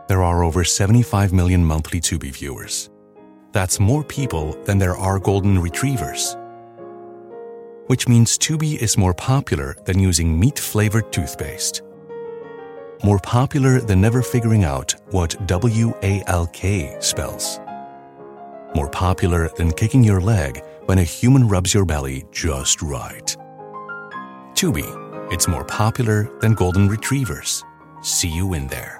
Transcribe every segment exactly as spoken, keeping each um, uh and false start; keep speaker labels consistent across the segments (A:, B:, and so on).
A: there are over seventy-five million monthly Tubi viewers. That's more people than there are golden retrievers. Which means Tubi is more popular than using meat-flavored toothpaste. More popular than never figuring out what W A L K spells. More popular than kicking your leg when a human rubs your belly just right. Tubi, it's more popular than golden retrievers. See you in there.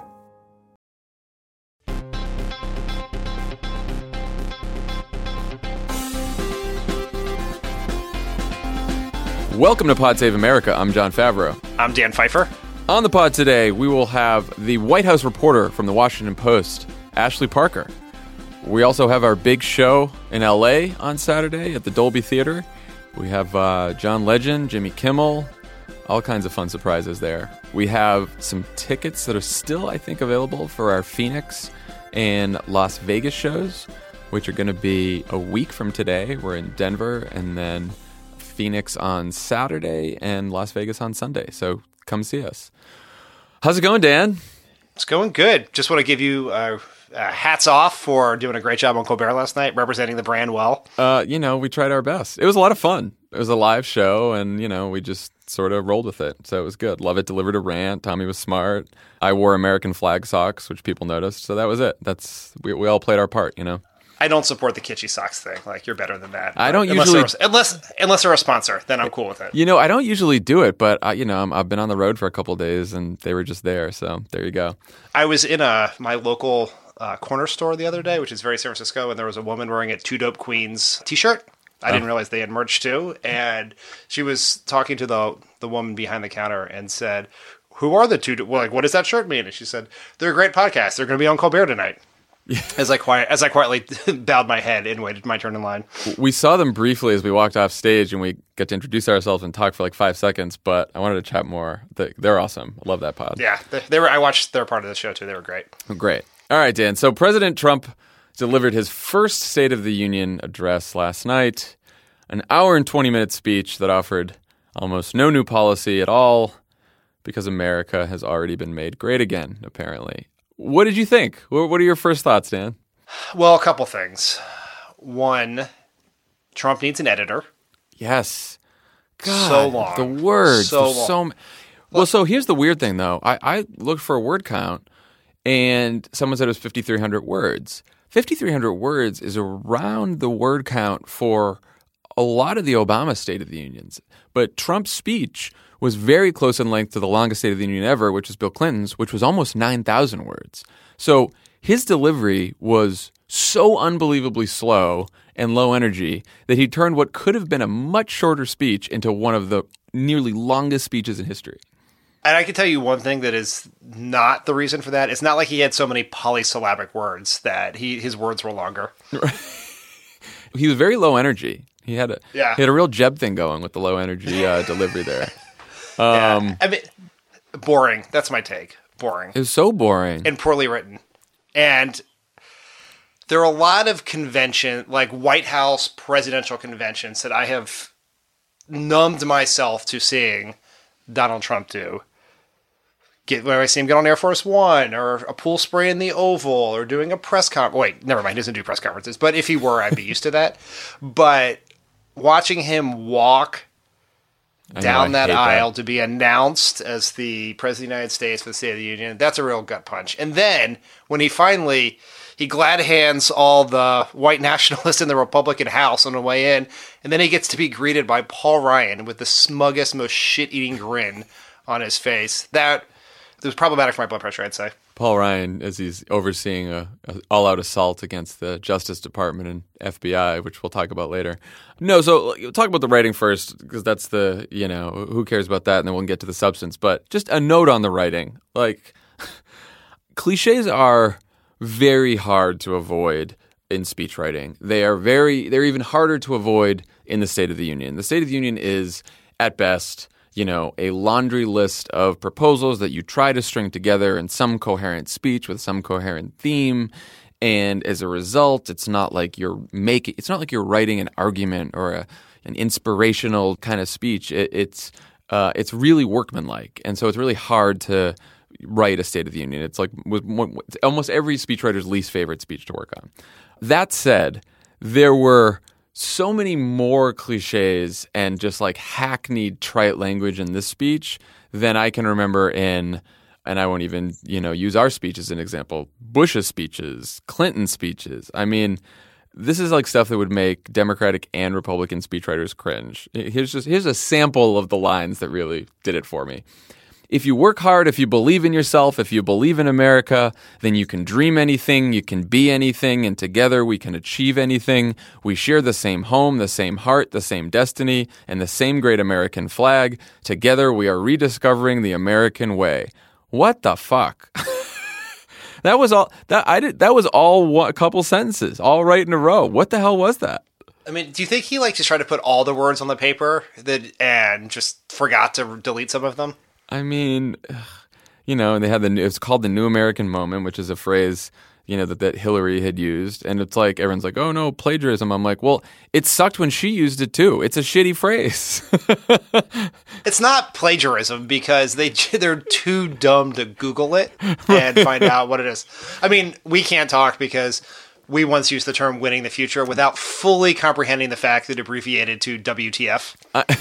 B: Welcome to Pod Save America. I'm John Favreau.
C: I'm Dan Pfeiffer.
B: On the pod today, we will have the White House reporter from the Washington Post, Ashley Parker. We also have our big show in L A on Saturday at the Dolby Theater. We have uh, John Legend, Jimmy Kimmel, all kinds of fun surprises there. We have some tickets that are still, I think, available for our Phoenix and Las Vegas shows, which are going to be a week from today. We're in Denver, and then Phoenix on Saturday and Las Vegas on Sunday. So come see us. How's it going, Dan?
C: It's going good. Just want to give you uh, uh, hats off for doing a great job on Colbert last night, representing the brand well.
B: Uh, you know, we tried our best. It was a lot of fun. It was a live show, and, you know, we just sort of rolled with it. So it was good. Lovett delivered a rant. Tommy was smart. I wore American flag socks, which people noticed. So that was it. That's we, we all played our part, you know.
C: I don't support the kitschy socks thing. Like, you're better than that.
B: I don't
C: unless
B: usually...
C: They're, unless, unless they're a sponsor, then I'm cool with it.
B: You know, I don't usually do it, but, I, you know, I'm, I've been on the road for a couple of days, and they were just there. So there you go.
C: I was in a my local uh, corner store the other day, which is very San Francisco, and there was a woman wearing a Two Dope Queens t-shirt. I oh. didn't realize they had merch too. And she was talking to the the woman behind the counter and said, who are the two? Well, like, what does that shirt mean? And she said, they're a great podcast. They're going to be on Colbert tonight. Yeah. As I quiet, as I quietly bowed my head and waited my turn in line.
B: We saw them briefly as we walked off stage, and we got to introduce ourselves and talk for like five seconds. But I wanted to chat more. They're awesome. I love that pod.
C: Yeah, they, they were. I watched their part of the show too. They were great.
B: Great. All right, Dan. So President Trump delivered his first State of the Union address last night, an hour and twenty minute speech that offered almost no new policy at all, because America has already been made great again. Apparently. What did you think? What are your first thoughts, Dan?
C: Well, a couple things. One, Trump needs an editor.
B: Yes. God,
C: so long.
B: The words.
C: So long.
B: So, well, well, so here's the weird thing, though. I, I looked for a word count, and someone said it was fifty-three hundred words. fifty-three hundred words is around the word count for a lot of the Obama State of the Unions. But Trump's speech was very close in length to the longest State of the Union ever, which was Bill Clinton's, which was almost nine thousand words. So his delivery was so unbelievably slow and low energy that he turned what could have been a much shorter speech into one of the nearly longest speeches in history.
C: And I can tell you one thing that is not the reason for that. It's not like he had so many polysyllabic words that he his words were longer.
B: He was very low energy. He had a
C: yeah.
B: he had a real Jeb thing going with the low energy uh, delivery there. Um,
C: yeah. I mean, boring. That's my take. Boring.
B: It was so boring.
C: And poorly written. And there are a lot of convention, like White House presidential conventions, that I have numbed myself to seeing Donald Trump do. Get where I see him get on Air Force One, or a pool spray in the Oval, or doing a press conference. Wait, never mind. He doesn't do press conferences. But if he were, I'd be used to that. But watching him walk down that aisle that. to be announced as the President of the United States for the State of the Union, that's a real gut punch. And then when he finally, he glad hands all the white nationalists in the Republican House on the way in, and then he gets to be greeted by Paul Ryan with the smuggest, most shit-eating grin on his face. That it was problematic for my blood pressure, I'd say.
B: Paul Ryan, as he's overseeing a, a all-out assault against the Justice Department and F B I, which we'll talk about later. No, so we'll talk about the writing first, because that's the, you know, who cares about that, and then we'll get to the substance. But just a note on the writing. Like, cliches are very hard to avoid in speech writing. They are very, they're even harder to avoid in the State of the Union. The State of the Union is, at best, you know, a laundry list of proposals that you try to string together in some coherent speech with some coherent theme. And as a result, it's not like you're making, it's not like you're writing an argument or a, an inspirational kind of speech. It, it's, uh, it's really workmanlike. And so it's really hard to write a State of the Union. It's like with, with almost every speechwriter's least favorite speech to work on. That said, there were so many more cliches and just like hackneyed trite language in this speech than I can remember in, and I won't even, you know, use our speech as an example, Bush's speeches, Clinton's speeches. I mean, this is like stuff that would make Democratic and Republican speechwriters cringe. Here's just here's a sample of the lines that really did it for me. If you work hard, if you believe in yourself, if you believe in America, then you can dream anything, you can be anything, and together we can achieve anything. We share the same home, the same heart, the same destiny, and the same great American flag. Together we are rediscovering the American way. What the fuck? That was all that I did. That was all one, a couple sentences, all right in a row. What the hell was that?
C: I mean, do you think he like just tried to put all the words on the paper that and just forgot to delete some of them?
B: I mean, you know, they had the it's called the New American Moment, which is a phrase, you know, that, that Hillary had used. And it's like, everyone's like, oh no, plagiarism. I'm like, well, it sucked when she used it too. It's a shitty phrase.
C: It's not plagiarism because they, they're too dumb to Google it and find out what it is. I mean, we can't talk because we once used the term winning the future without fully comprehending the fact that it abbreviated to W T F.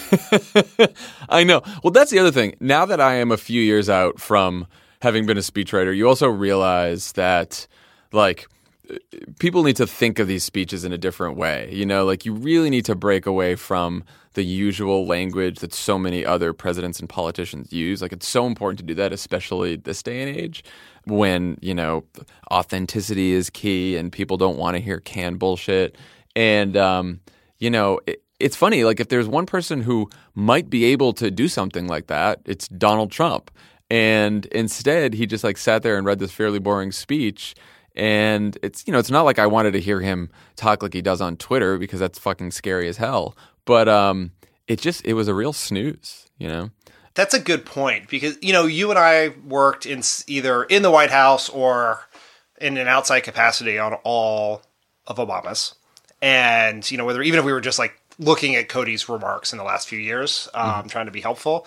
B: I, I know. Well, that's the other thing. Now that I am a few years out from having been a speechwriter, you also realize that, like, people need to think of these speeches in a different way. You know, like, you really need to break away from the usual language that so many other presidents and politicians use. Like, it's so important to do that, especially this day and age, when, you know, authenticity is key and people don't want to hear canned bullshit. And, um, you know, it, it's funny, like if there's one person who might be able to do something like that, it's Donald Trump. And instead, he just like sat there and read this fairly boring speech. And it's, you know, it's not like I wanted to hear him talk like he does on Twitter because that's fucking scary as hell. But um, it just, it was a real snooze, you know?
C: That's a good point because, you know, you and I worked in either in the White House or in an outside capacity on all of Obama's. And, you know, whether even if we were just like looking at Cody's remarks in the last few years, um, mm-hmm. trying to be helpful.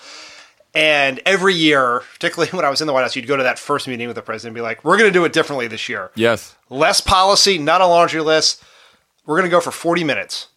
C: And every year, particularly when I was in the White House, you'd go to that first meeting with the president and be like, we're going to do it differently this year.
B: Yes.
C: Less policy, not a laundry list. We're going to go for forty minutes.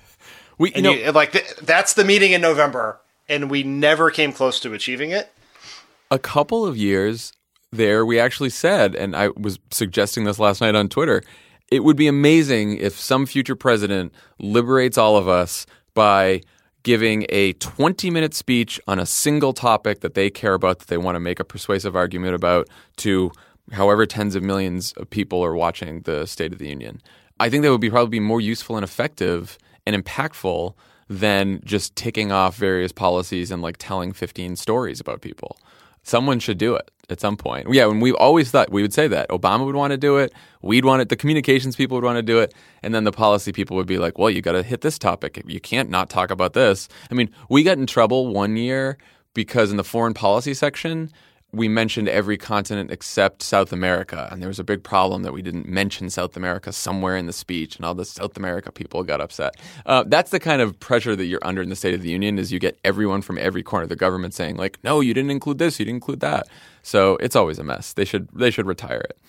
B: We, you
C: and
B: know,
C: you, like th- that's the meeting in November. And we never came close to achieving it.
B: A couple of years there, we actually said, and I was suggesting this last night on Twitter, it would be amazing if some future president liberates all of us by giving a twenty-minute speech on a single topic that they care about, that they want to make a persuasive argument about, to however tens of millions of people are watching the State of the Union. I think that would be probably be more useful and effective and impactful than just ticking off various policies and like telling fifteen stories about people. Someone should do it at some point. Yeah, and we always thought we would say that. Obama would want to do it. We'd want it. The communications people would want to do it. And then the policy people would be like, well, you got to hit this topic. You can't not talk about this. I mean, we got in trouble one year because in the foreign policy section, we mentioned every continent except South America. And there was a big problem that we didn't mention South America somewhere in the speech, and all the South America people got upset. Uh, that's the kind of pressure that you're under in the State of the Union, is you get everyone from every corner of the government saying, like, no, you didn't include this, you didn't include that. So it's always a mess. They should they should retire it.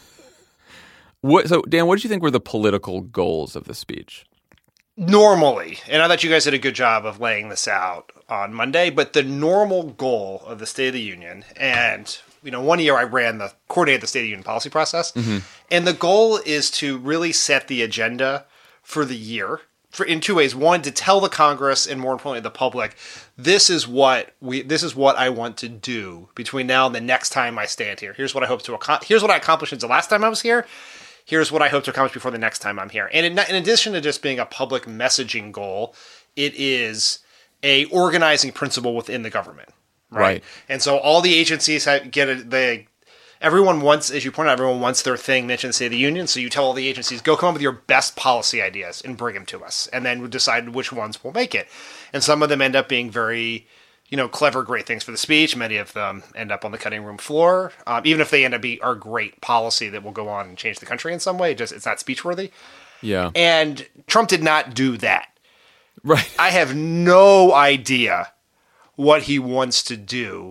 B: What, so, Dan, what did you think were the political goals of the speech?
C: Normally, and I thought you guys did a good job of laying this out on Monday, but the normal goal of the State of the Union, and, you know, one year I ran the, coordinated the State of the Union policy process, mm-hmm. and the goal is to really set the agenda for the year for, in two ways. One, to tell the Congress and more importantly the public, this is what we, this is what I want to do between now and the next time I stand here. Here's what I hope to accomplish. Here's what I accomplished since the last time I was here. Here's what I hope to accomplish before the next time I'm here. And in, in addition to just being a public messaging goal, it is a organizing principle within the government, right? right. And so all the agencies have, get it. They, everyone wants, as you point out, everyone wants their thing mentioned in the State of the Union. So you tell all the agencies, go come up with your best policy ideas and bring them to us, and then we decide which ones will make it. And some of them end up being very, you know, clever, great things for the speech. Many of them end up on the cutting room floor, um, even if they end up being are great policy that will go on and change the country in some way. Just it's not speech worthy.
B: Yeah.
C: And Trump did not do that.
B: Right.
C: I have no idea what he wants to do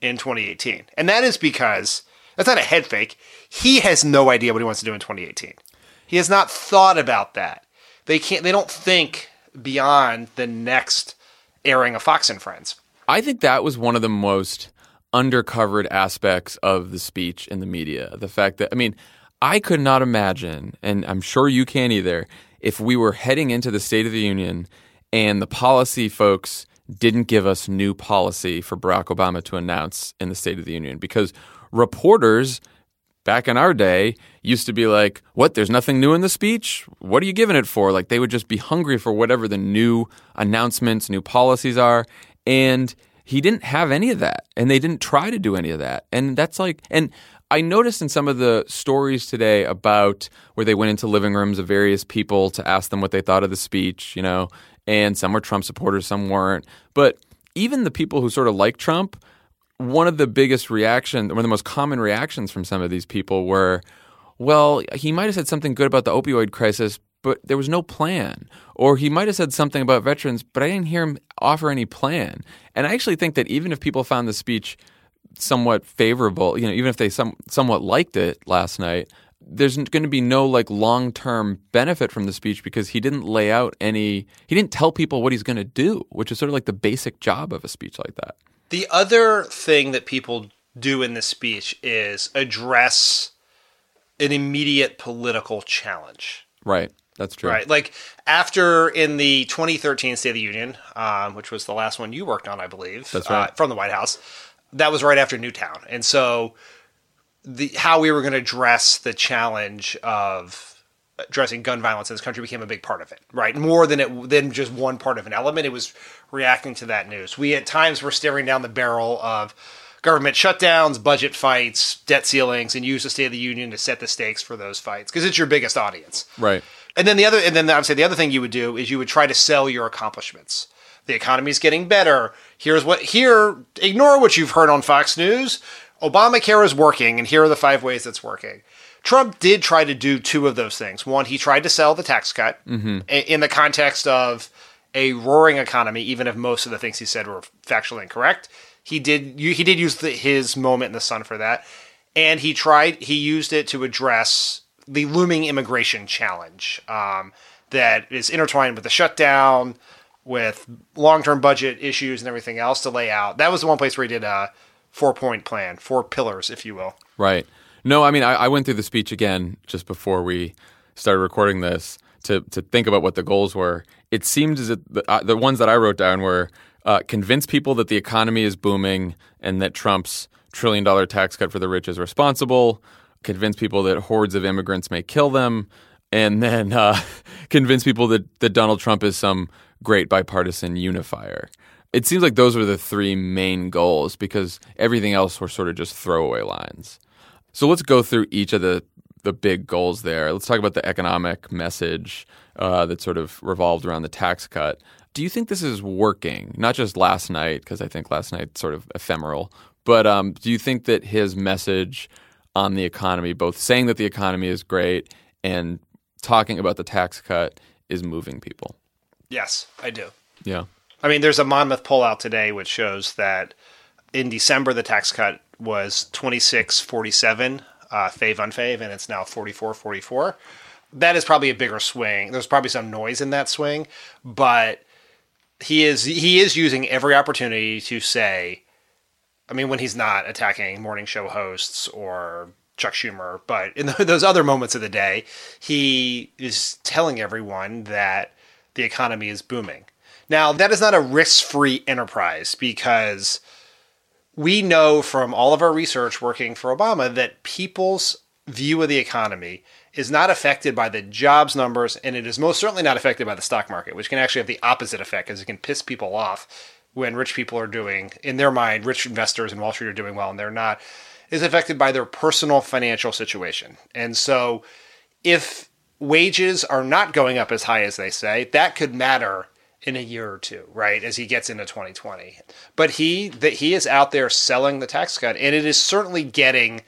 C: in twenty eighteen. And that is because, that's not a head fake, he has no idea what he wants to do in twenty eighteen. He has not thought about that. They can't. They don't think beyond the next airing of Fox and Friends.
B: I think that was one of the most undercovered aspects of the speech in the media. The fact that, I mean, I could not imagine, and I'm sure you can't either, if we were heading into the State of the Union and the policy folks didn't give us new policy for Barack Obama to announce in the State of the Union. Because reporters back in our day used to be like, what, there's nothing new in the speech? What are you giving it for? Like, they would just be hungry for whatever the new announcements, new policies are. And he didn't have any of that. And they didn't try to do any of that. And that's like, and I noticed in some of the stories today about where they went into living rooms of various people to ask them what they thought of the speech, you know, and some were Trump supporters, some weren't. But even the people who sort of like Trump, one of the biggest reactions, one of the most common reactions from some of these people were, well, he might have said something good about the opioid crisis, but there was no plan. Or he might have said something about veterans, but I didn't hear him offer any plan. And I actually think that even if people found the speech somewhat favorable, you know, even if they some, somewhat liked it last night, there's going to be no like long-term benefit from the speech because he didn't lay out any, he didn't tell people what he's going to do, which is sort of like the basic job of a speech like that.
C: The other thing that people do in this speech is address an immediate political challenge.
B: Right. That's true.
C: Right. Like after in the twenty thirteen State of the Union, um, which was the last one you worked on, I believe,
B: That's right.
C: uh, from the White House, that was right after Newtown. And so the how we were going to address the challenge of addressing gun violence in this country became a big part of it, right? More than it than just one part of an element. It was reacting to that news. We at times were staring down the barrel of government shutdowns, budget fights, debt ceilings, and use the State of the Union to set the stakes for those fights because it's your biggest audience.
B: Right.
C: And then the other, and then I would say the other thing you would do is you would try to sell your accomplishments. The economy's getting better. Here's what, here, ignore what you've heard on Fox News. Obamacare is working, and here are the five ways it's working. Trump did try to do two of those things. One, he tried to sell the tax cut mm-hmm. in the context of a roaring economy, even if most of the things he said were factually incorrect. He did he did use the, his moment in the sun for that. And he tried, he used it to address the looming immigration challenge um, that is intertwined with the shutdown, with long-term budget issues and everything else to lay out. That was the one place where he did a four-point plan, four pillars, if you will.
B: Right. No, I mean, I, I went through the speech again just before we started recording this to to think about what the goals were. It seemed as if the, uh, the ones that I wrote down were uh, convince people that the economy is booming and that Trump's trillion-dollar tax cut for the rich is responsible, convince people that hordes of immigrants may kill them, and then uh, convince people that, that Donald Trump is some great bipartisan unifier. It seems like those were the three main goals because everything else were sort of just throwaway lines. So let's go through each of the, the big goals there. Let's talk about the economic message uh, that sort of revolved around the tax cut. Do you think this is working? Not just last night, because I think last night's sort of ephemeral, but um, do you think that his message on the economy, both saying that the economy is great and talking about the tax cut, is moving people?
C: Yes, I do.
B: Yeah.
C: I mean, there's a Monmouth poll out today which shows that in December the tax cut was twenty-six forty-seven, uh, fave unfave, and it's now forty-four forty-four. That is probably a bigger swing. There's probably some noise in that swing, but he is he is using every opportunity to say, I mean, when he's not attacking morning show hosts or Chuck Schumer, but in the, those other moments of the day, he is telling everyone that the economy is booming. Now, that is not a risk-free enterprise because we know from all of our research working for Obama that people's view of the economy is not affected by the jobs numbers, and it is most certainly not affected by the stock market, which can actually have the opposite effect because it can piss people off when rich people are doing, in their mind, rich investors in Wall Street are doing well and they're not, is affected by their personal financial situation. And so if wages are not going up as high as they say, that could matter in a year or two, right, as he gets into twenty twenty. But he that he is out there selling the tax cut, and it is certainly getting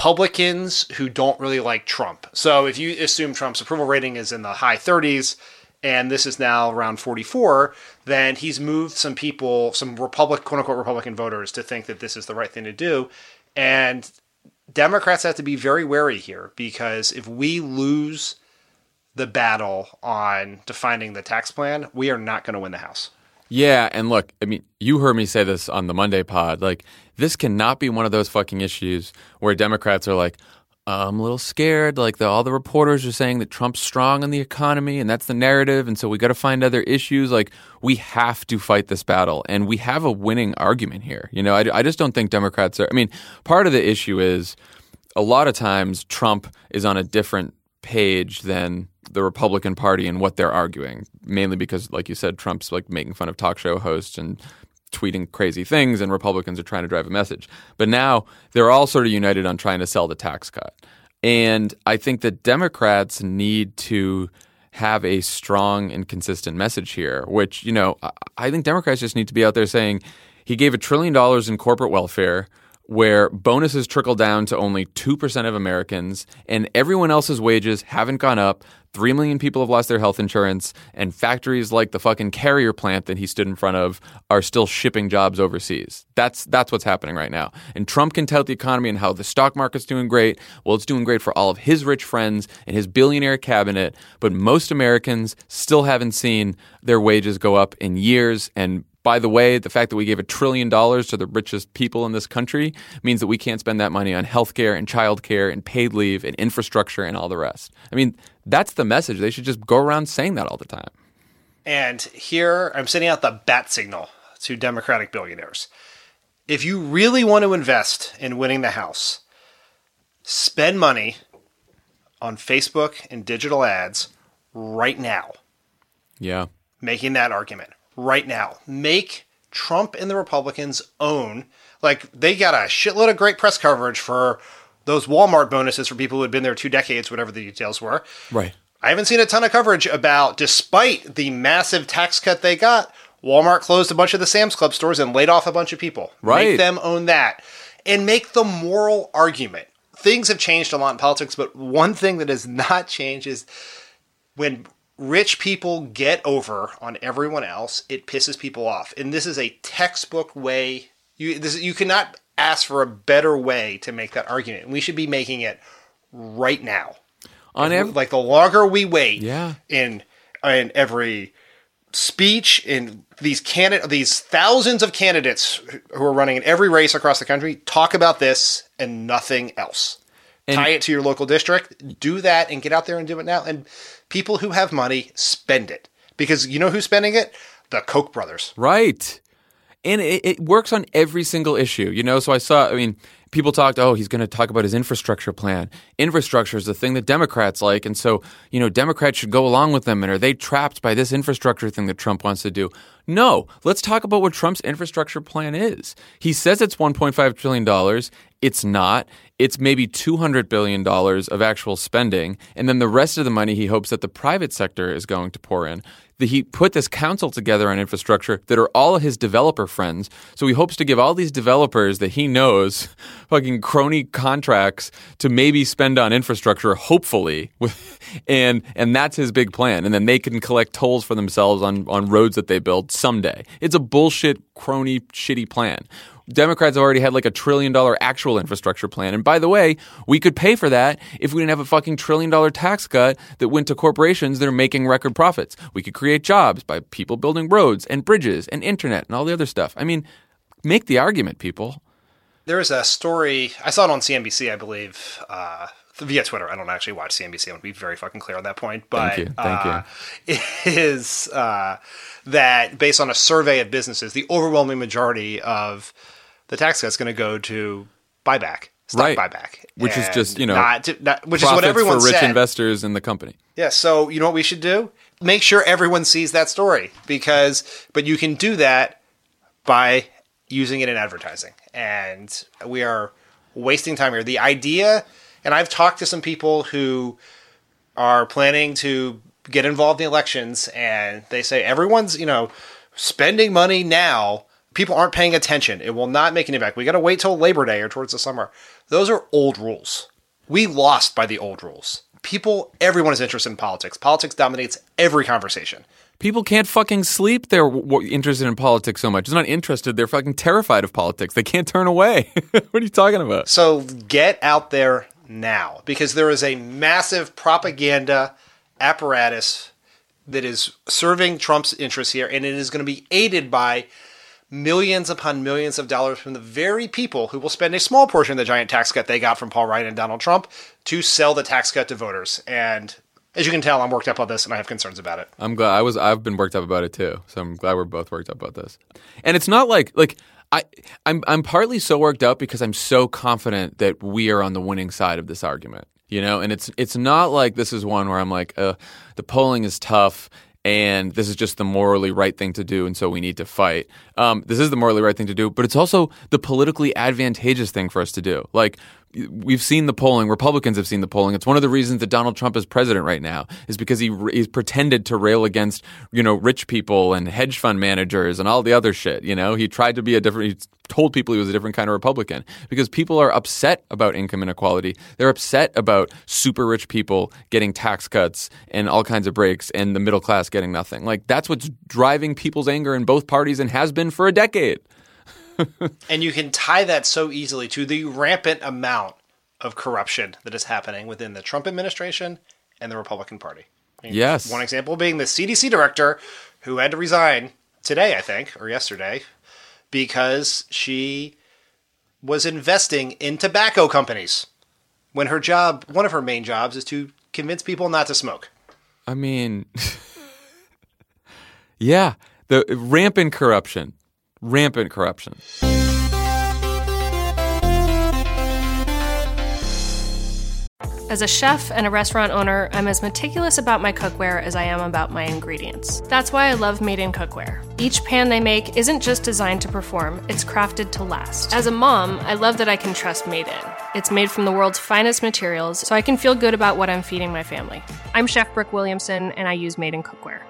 C: Republicans who don't really like Trump. So if you assume Trump's approval rating is in the high thirties and this is now around forty-four, then he's moved some people, some Republic, quote unquote Republican voters, to think that this is the right thing to do. And Democrats have to be very wary here, because if we lose the battle on defining the tax plan, we are not going to win the House.
B: Yeah, and look, I mean, you heard me say this on the Monday pod. Like, this cannot be one of those fucking issues where Democrats are like, I'm a little scared. Like, the, all the reporters are saying that Trump's strong on the economy, and that's the narrative, and so we got to find other issues. Like, we have to fight this battle, and we have a winning argument here. You know, I, I just don't think Democrats are – I mean, part of the issue is a lot of times Trump is on a different page than the Republican Party and what they're arguing, mainly because, like you said, Trump's like making fun of talk show hosts and tweeting crazy things, and Republicans are trying to drive a message. But now they're all sort of united on trying to sell the tax cut. And I think that Democrats need to have a strong and consistent message here, which, you know, I think Democrats just need to be out there saying he gave a trillion dollars in corporate welfare where bonuses trickle down to only two percent of Americans, and everyone else's wages haven't gone up. Three million people have lost their health insurance, and factories like the fucking Carrier plant that he stood in front of are still shipping jobs overseas. That's that's what's happening right now. And Trump can tout the economy and how the stock market's doing great. Well, it's doing great for all of his rich friends and his billionaire cabinet, but most Americans still haven't seen their wages go up in years. And by the way, the fact that we gave a trillion dollars to the richest people in this country means that we can't spend that money on healthcare and childcare and paid leave and infrastructure and all the rest. I mean, that's the message. They should just go around saying that all the time.
C: And here I'm sending out the bat signal to Democratic billionaires. If you really want to invest in winning the House, spend money on Facebook and digital ads right now.
B: Yeah.
C: Making that argument. Right now, make Trump and the Republicans own, like, they got a shitload of great press coverage for those Walmart bonuses for people who had been there two decades, whatever the details were.
B: Right.
C: I haven't seen a ton of coverage about, despite the massive tax cut they got, Walmart closed a bunch of the Sam's Club stores and laid off a bunch of people.
B: Right.
C: Make them own that. And make the moral argument. Things have changed a lot in politics, but one thing that has not changed is when rich people get over on everyone else, it pisses people off. And this is a textbook way. You this, you cannot ask for a better way to make that argument. And we should be making it right now. On ev- like the longer we wait
B: yeah.
C: in in every speech, in these candidate, these thousands of candidates who are running in every race across the country, talk about this and nothing else. And tie it to your local district. Do that and get out there and do it now. And people who have money, spend it. Because you know who's spending it? The Koch brothers.
B: Right. And it, it works on every single issue, you know? So I saw, I mean, people talked, oh, he's going to talk about his infrastructure plan. Infrastructure is the thing that Democrats like. And so, you know, Democrats should go along with them. And are they trapped by this infrastructure thing that Trump wants to do? No. Let's talk about what Trump's infrastructure plan is. He says it's one point five trillion dollars. It's not. It's maybe two hundred billion dollars of actual spending. And then the rest of the money he hopes that the private sector is going to pour in. The, he put this council together on infrastructure that are all his developer friends. So he hopes to give all these developers that he knows fucking crony contracts to maybe spend on infrastructure, hopefully. and and that's his big plan. And then they can collect tolls for themselves on, on roads that they build someday. It's a bullshit, crony, shitty plan. Democrats have already had like a trillion dollar actual infrastructure plan. And by the way, we could pay for that if we didn't have a fucking trillion dollar tax cut that went to corporations that are making record profits. We could create jobs by people building roads and bridges and internet and all the other stuff. I mean, make the argument, people.
C: There is a story, I saw it on C N B C, I believe, uh, via Twitter. I don't actually watch C N B C. I want to be very fucking clear on that point. But
B: Thank you. Thank
C: uh,
B: you.
C: It is uh, that based on a survey of businesses, the overwhelming majority of the tax cut's going to go to buyback, stock
B: right.
C: buyback.
B: Which is just, you know,
C: not to, not, which is what everyone
B: for rich
C: said.
B: investors in the company.
C: Yeah, so you know what we should do? Make sure everyone sees that story. because, But you can do that by using it in advertising. And we are wasting time here. The idea, and I've talked to some people who are planning to get involved in elections, and they say everyone's, you know, spending money now. People aren't paying attention. It will not make any impact. We got to wait till Labor Day or towards the summer. Those are old rules. We lost by the old rules. People, everyone is interested in politics. Politics dominates every conversation.
B: People can't fucking sleep. They're w- interested in politics so much. It's not interested. They're fucking terrified of politics. They can't turn away. What are you talking about?
C: So get out there now, because there is a massive propaganda apparatus that is serving Trump's interests here, and it is going to be aided by millions upon millions of dollars from the very people who will spend a small portion of the giant tax cut they got from Paul Ryan and Donald Trump to sell the tax cut to voters. And as you can tell, I'm worked up on this, and I have concerns about it.
B: I'm glad I was. I've been worked up about it too. So I'm glad we're both worked up about this. And it's not like like I I'm I'm partly so worked up because I'm so confident that we are on the winning side of this argument. You know, and it's it's not like this is one where I'm like, uh, the polling is tough. And this is just the morally right thing to do, and so we need to fight. Um, this is the morally right thing to do, but it's also the politically advantageous thing for us to do. Like, we've seen the polling. Republicans have seen the polling. It's one of the reasons that Donald Trump is president right now is because he he's pretended to rail against, you know, rich people and hedge fund managers and all the other shit. You know, he tried to be a different. He told people he was a different kind of Republican because people are upset about income inequality. They're upset about super rich people getting tax cuts and all kinds of breaks and the middle class getting nothing. Like, that's what's driving people's anger in both parties and has been for a decade.
C: And you can tie that so easily to the rampant amount of corruption that is happening within the Trump administration and the Republican Party. I mean,
B: yes.
C: One example being the C D C director who had to resign today, I think, or yesterday, because she was investing in tobacco companies when her job, one of her main jobs, is to convince people not to smoke.
B: I mean, yeah, the rampant corruption. Rampant corruption.
D: As a chef and a restaurant owner, I'm as meticulous about my cookware as I am about my ingredients. That's why I love Made in Cookware. Each pan they make isn't just designed to perform, it's crafted to last. As a mom, I love that I can trust Made in. It's made from the world's finest materials, so I can feel good about what I'm feeding my family. I'm Chef Brooke Williamson, and I use Made in Cookware.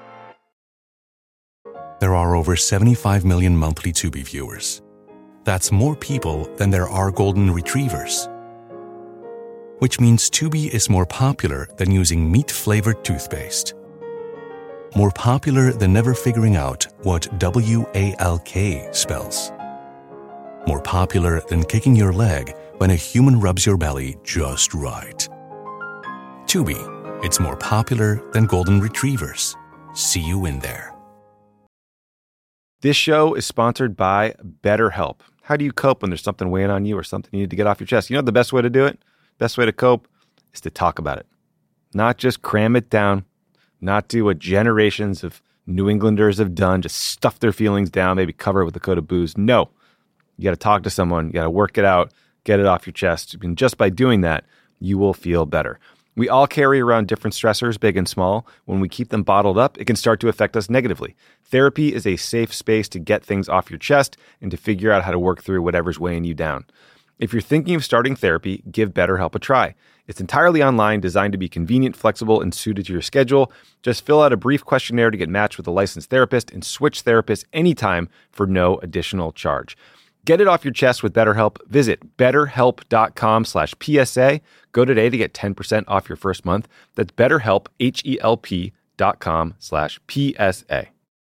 A: There are over seventy-five million monthly Tubi viewers. That's more people than there are golden retrievers. Which means Tubi is more popular than using meat-flavored toothpaste. More popular than never figuring out what W A L K spells. More popular than kicking your leg when a human rubs your belly just right. Tubi, it's more popular than golden retrievers. See you in there.
E: This show is sponsored by BetterHelp. How do you cope when there's something weighing on you or something you need to get off your chest? You know the best way to do it? Best way to cope is to talk about it. Not just cram it down, not do what generations of New Englanders have done, just stuff their feelings down, maybe cover it with a coat of booze. No, you got to talk to someone, you got to work it out, get it off your chest. And just by doing that, you will feel better. We all carry around different stressors, big and small. When we keep them bottled up, it can start to affect us negatively. Therapy is a safe space to get things off your chest and to figure out how to work through whatever's weighing you down. If you're thinking of starting therapy, give BetterHelp a try. It's entirely online, designed to be convenient, flexible, and suited to your schedule. Just fill out a brief questionnaire to get matched with a licensed therapist and switch therapists anytime for no additional charge. Get it off your chest with BetterHelp. Visit betterhelp.com slash PSA. Go today to get ten percent off your first month. That's betterhelp, H-E-L-P dot com slash P-S-A.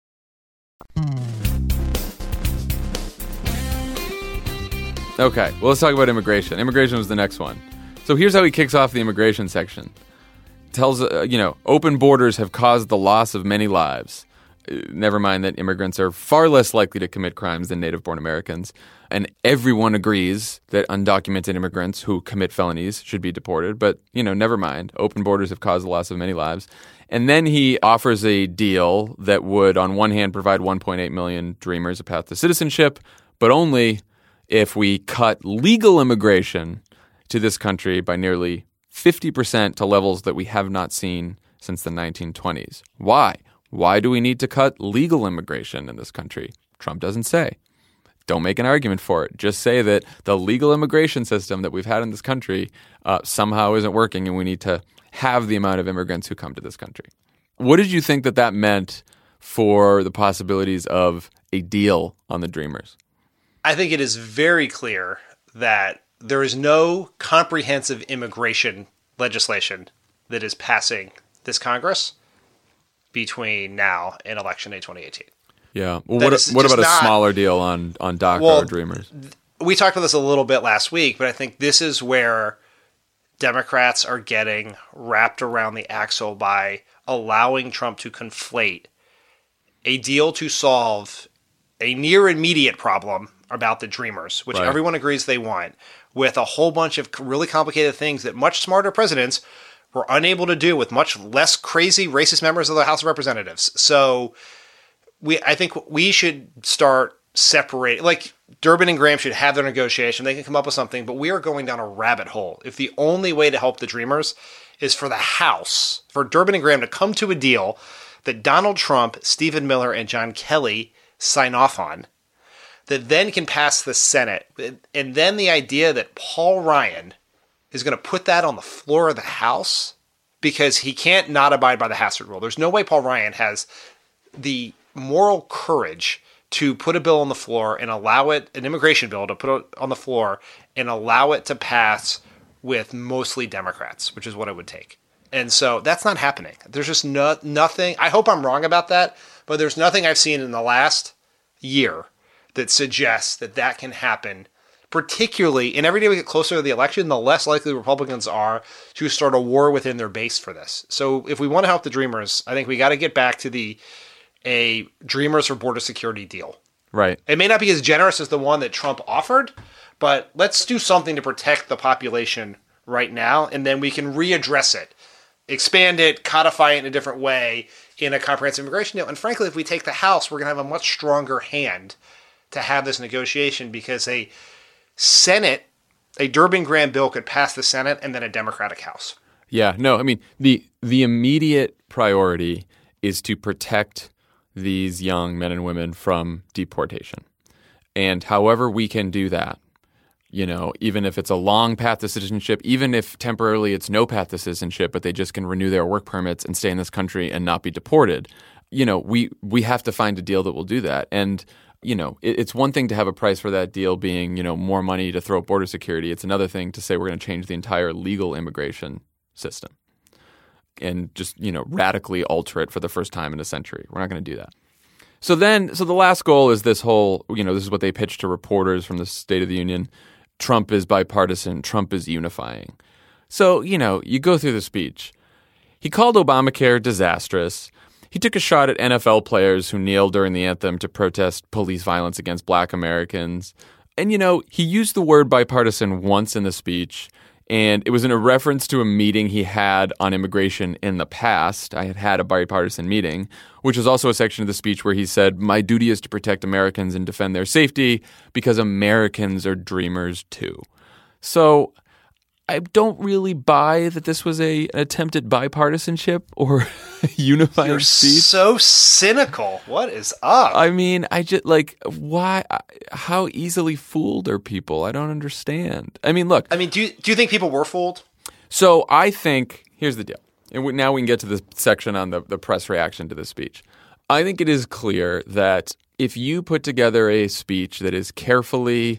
B: Okay, well, let's talk about immigration. Immigration was the next one. So here's how he kicks off the immigration section. Tells, uh, you know, open borders have caused the loss of many lives. Uh, never mind that immigrants are far less likely to commit crimes than native-born Americans. And everyone agrees that undocumented immigrants who commit felonies should be deported. But, you know, never mind. Open borders have caused the loss of many lives. And then he offers a deal that would, on one hand, provide one point eight million Dreamers a path to citizenship, but only if we cut legal immigration to this country by nearly fifty percent to levels that we have not seen since the nineteen twenties. Why? Why do we need to cut legal immigration in this country? Trump doesn't say. Don't make an argument for it. Just say that the legal immigration system that we've had in this country uh, somehow isn't working and we need to have the amount of immigrants who come to this country. What did you think that that meant for the possibilities of a deal on the Dreamers?
C: I think it is very clear that there is no comprehensive immigration legislation that is passing this Congress between now and Election Day twenty eighteen.
B: Yeah. Well,
C: That
B: what,
C: is
B: what
C: just
B: about a
C: not-
B: smaller deal on, on DACA
C: Well,
B: or Dreamers?
C: We talked about this a little bit last week, but I think this is where Democrats are getting wrapped around the axle by allowing Trump to conflate a deal to solve a near immediate problem about the Dreamers, which
B: Right.
C: everyone agrees they want, with a whole bunch of really complicated things that much smarter presidents were unable to do with much less crazy racist members of the House of Representatives. So we, I think we should start separating, like Durbin and Graham should have their negotiation. They can come up with something, but we are going down a rabbit hole. If the only way to help the Dreamers is for the House, for Durbin and Graham to come to a deal that Donald Trump, Stephen Miller, and John Kelly sign off on, that then can pass the Senate. And then the idea that Paul Ryan is going to put that on the floor of the House because he can't not abide by the Hassard rule. There's no way Paul Ryan has the moral courage to put a bill on the floor and allow it, an immigration bill to put it on the floor and allow it to pass with mostly Democrats, which is what it would take. And so that's not happening. There's just no, nothing. I hope I'm wrong about that, but there's nothing I've seen in the last year that suggests that that can happen, particularly, and every day we get closer to the election, the less likely Republicans are to start a war within their base for this. So if we want to help the Dreamers, I think we got to get back to the a Dreamers for border security deal.
B: Right.
C: It may not be as generous as the one that Trump offered, but let's do something to protect the population right now, and then we can readdress it, expand it, codify it in a different way in a comprehensive immigration deal. And frankly, if we take the House, we're going to have a much stronger hand to have this negotiation because a Senate, a Durbin-Graham bill could pass the Senate and then a Democratic House.
B: Yeah. No, I mean, the the immediate priority is to protect these young men and women from deportation. And however we can do that, you know, even if it's a long path to citizenship, even if temporarily it's no path to citizenship, but they just can renew their work permits and stay in this country and not be deported, you know, we we have to find a deal that will do that. And, you know, it, it's one thing to have a price for that deal being, you know, more money to throw at border security. It's another thing to say we're going to change the entire legal immigration system and just, you know, radically alter it for the first time in a century. We're not going to do that. So then, so the last goal is this whole, you know, this is what they pitched to reporters from the State of the Union. Trump is bipartisan. Trump is unifying. So, you know, you go through the speech. He called Obamacare disastrous. He took a shot at N F L players who kneeled during the anthem to protest police violence against black Americans. And, you know, he used the word bipartisan once in the speech, and it was in a reference to a meeting he had on immigration in the past. I had had a bipartisan meeting, which was also a section of the speech where he said, my duty is to protect Americans and defend their safety because Americans are dreamers too. So I don't really buy that this was a an attempt at bipartisanship or unifying
C: You're
B: speech.
C: so cynical. What is up?
B: I mean, I just like why? How easily fooled are people? I don't understand. I mean, look.
C: I mean, do you, do you think people were fooled?
B: So I think here's the deal, and we, now we can get to this section on the the press reaction to the speech. I think it is clear that if you put together a speech that is carefully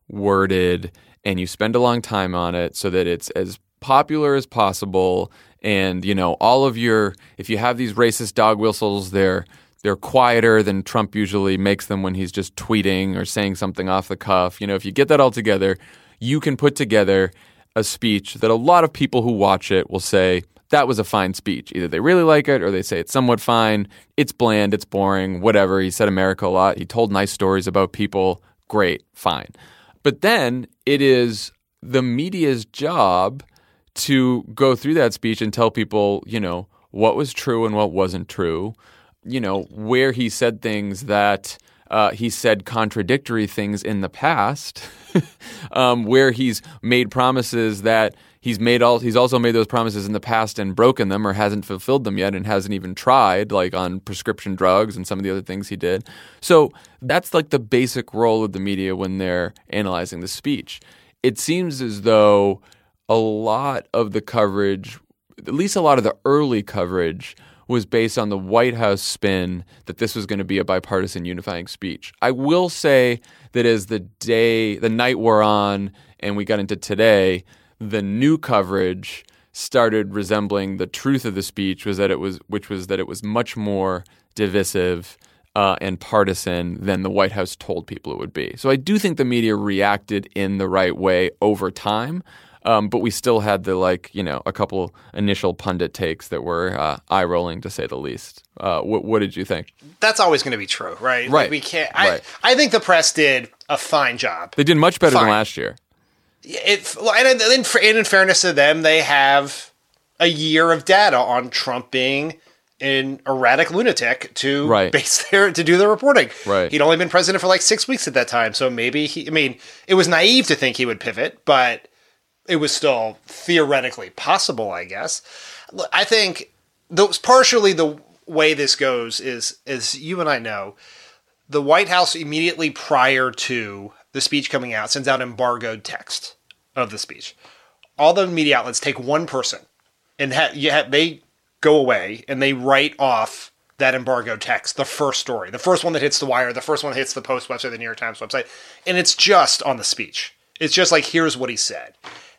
B: worded and you spend a long time on it so that it's as popular as possible, and you know all of your if you have these racist dog whistles, they're they're quieter than Trump usually makes them when he's just tweeting or saying something off the cuff. You know, if you get that all together, you can put together a speech that a lot of people who watch it will say that was a fine speech. Either they really like it or they say it's somewhat fine. It's bland, it's boring, whatever. He said America a lot. He told nice stories about people. Great, fine. But then it is the media's job to go through that speech and tell people, you know, what was true and what wasn't true, you know, where he said things that uh, he said contradictory things in the past, um, where he's made promises that he's made all he's also made those promises in the past and broken them or hasn't fulfilled them yet and hasn't even tried, like on prescription drugs and some of the other things he did. So that's like the basic role of the media when they're analyzing the speech. It seems as though a lot of the coverage, at least a lot of the early coverage, was based on the White House spin that this was going to be a bipartisan unifying speech. I will say that as the day, the night wore on and we got into today, the new coverage started resembling the truth of the speech, was that it was, which was that it was much more divisive uh, and partisan than the White House told people it would be. So I do think the media reacted in the right way over time. Um, but we still had the, like, you know, a couple initial pundit takes that were uh, eye-rolling, to say the least. Uh, what, what did you think?
C: That's always going to be true, right?
B: Right.
C: Like we can't. I,
B: right.
C: I think the press did a fine job.
B: They did much better
C: Fine.
B: than last year.
C: It, and, in, and in fairness to them, they have a year of data on Trump being an erratic lunatic to
B: Right.
C: base their to do the reporting.
B: Right.
C: He'd only been president for like six weeks at that time, so maybe he. I mean, it was naive to think he would pivot, but it was still theoretically possible, I guess. I think those partially the way this goes is, as you and I know, the White House immediately prior to the speech coming out sends out embargoed text of the speech. All the media outlets take one person and ha- you ha- they go away and they write off that embargoed text, the first story, the first one that hits the wire, the first one that hits the Post website, the New York Times website, and it's just on the speech. It's just like, here's what he said.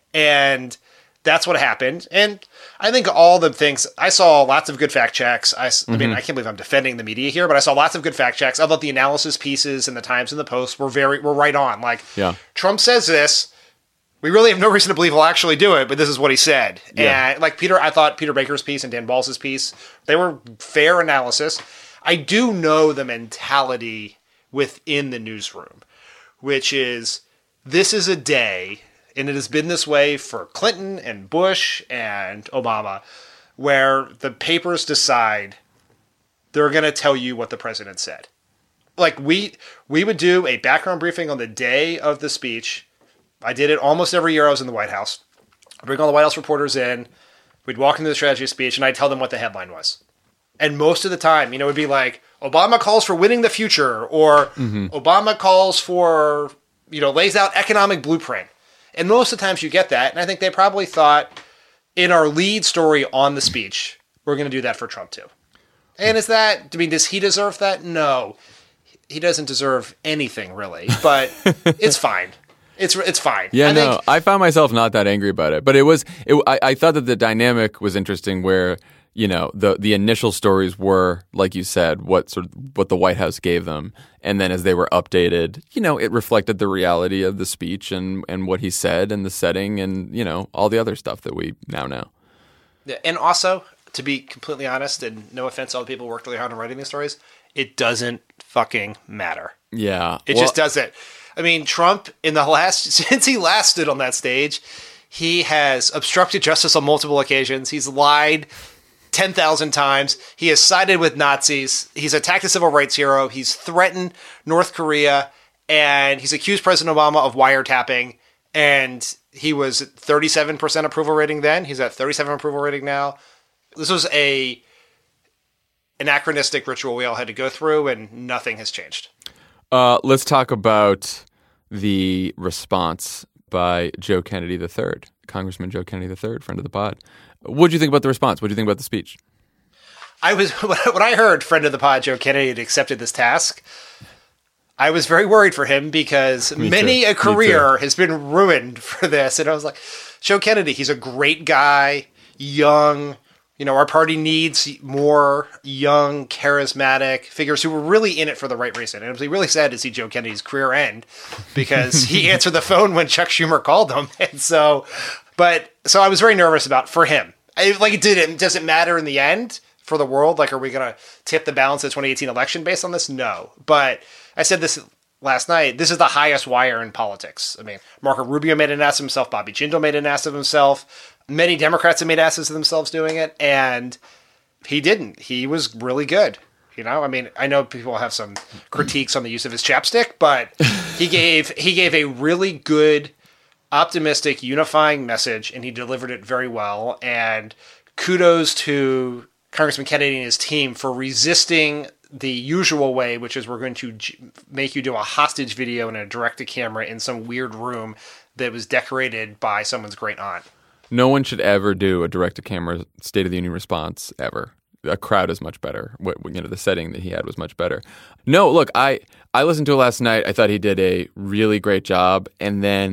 C: And that's what happened. And I think all the things, I saw lots of good fact checks. I, mm-hmm. I mean, I can't believe I'm defending the media here, but I saw lots of good fact checks. I thought the analysis pieces in the Times and the Post were very, were right on. Like,
B: yeah.
C: Trump says this. We really have no reason to believe he'll actually do it, but this is what he said. Yeah. And like Peter, I thought Peter Baker's piece and Dan Balz's piece, they were fair analysis. I do know the mentality within the newsroom, which is, this is a day, and it has been this way for Clinton and Bush and Obama, where the papers decide they're going to tell you what the president said. Like, we we would do a background briefing on the day of the speech. I did it almost every year I was in the White House. I'd bring all the White House reporters in. We'd walk into the strategy speech, and I'd tell them what the headline was. And most of the time, you know, it would be like, Obama calls for winning the future, or mm-hmm. Obama calls for, you know, lays out economic blueprint. And most of the times you get that, and I think they probably thought in our lead story on the speech, we're going to do that for Trump too. And is that, I mean, does he deserve that? No. He doesn't deserve anything, really, but it's fine. It's it's fine.
B: Yeah,
C: I
B: no,
C: think,
B: I found myself not that angry about it, but it was. It, I, I thought that the dynamic was interesting, where you know the the initial stories were, like you said, what sort of what the White House gave them, and then as they were updated, you know, it reflected the reality of the speech and and what he said and the setting and you know all the other stuff that we now know.
C: Yeah, and also, to be completely honest, and no offense to all the people who worked really hard on writing these stories, it doesn't fucking matter.
B: Yeah,
C: it
B: well,
C: just doesn't. I mean, Trump, in the last, since he last stood on that stage, he has obstructed justice on multiple occasions. He's lied ten thousand times. He has sided with Nazis. He's attacked a civil rights hero. He's threatened North Korea. And he's accused President Obama of wiretapping. And he was at thirty-seven percent approval rating then. He's at thirty-seven approval rating now. This was a anachronistic ritual we all had to go through, and nothing has changed.
B: Uh, let's talk about the response by Joe Kennedy the third, Congressman Joe Kennedy the third, friend of the pod. What did you think about the response? What did you think about the speech?
C: I was when I heard friend of the pod Joe Kennedy had accepted this task, I was very worried for him because
B: Me
C: many
B: too.
C: a career has been ruined for this. And I was like, Joe Kennedy, he's a great guy, young. You know, our party needs more young, charismatic figures who were really in it for the right reason. And it was really sad to see Joe Kennedy's career end because he answered the phone when Chuck Schumer called him. And so, but, so I was very nervous about, for him. I, like, it didn't, does it matter in the end for the world? Like, are we going to tip the balance of the twenty eighteen election based on this? No. But I said this last night, this is the highest wire in politics. I mean, Marco Rubio made an ass of himself. Bobby Jindal made an ass of himself. Many Democrats have made asses of themselves doing it, and he didn't. He was really good. You know, I mean, I know people have some critiques on the use of his chapstick, but he gave he gave a really good, optimistic, unifying message, and he delivered it very well. And kudos to Congressman Kennedy and his team for resisting the usual way, which is we're going to make you do a hostage video and a direct-to-camera in some weird room that was decorated by someone's great aunt.
B: No one should ever do a direct-to-camera State of the Union response ever. A crowd is much better. What, you know, the setting that he had was much better. No, look, I, I listened to it last night. I thought he did a really great job. And then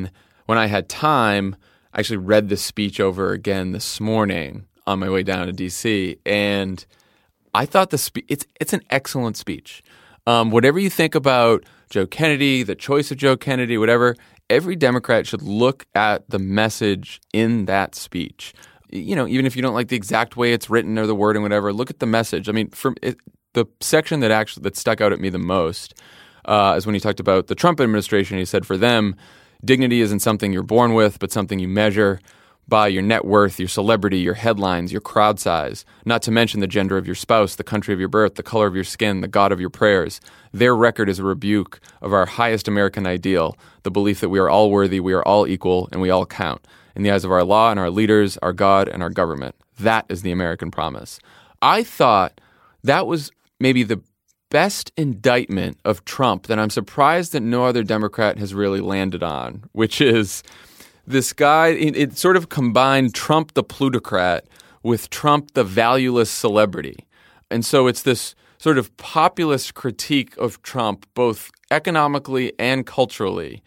B: when I had time, I actually read the speech over again this morning on my way down to D C, and I thought the spe- it's it's an excellent speech. Um, whatever you think about Joe Kennedy, the choice of Joe Kennedy, whatever, every Democrat should look at the message in that speech. You know, even if you don't like the exact way it's written or the wording, whatever, look at the message. I mean, from it, the section that actually that stuck out at me the most uh, is when he talked about the Trump administration. He said, for them, dignity isn't something you're born with, but something you measure by your net worth, your celebrity, your headlines, your crowd size, not to mention the gender of your spouse, the country of your birth, the color of your skin, the God of your prayers. Their record is a rebuke of our highest American ideal, the belief that we are all worthy, we are all equal, and we all count in the eyes of our law and our leaders, our God and our government. That is the American promise. I thought that was maybe the best indictment of Trump that I'm surprised that no other Democrat has really landed on, which is this guy, it, it sort of combined Trump the plutocrat with Trump the valueless celebrity. And so it's this sort of populist critique of Trump, both economically and culturally,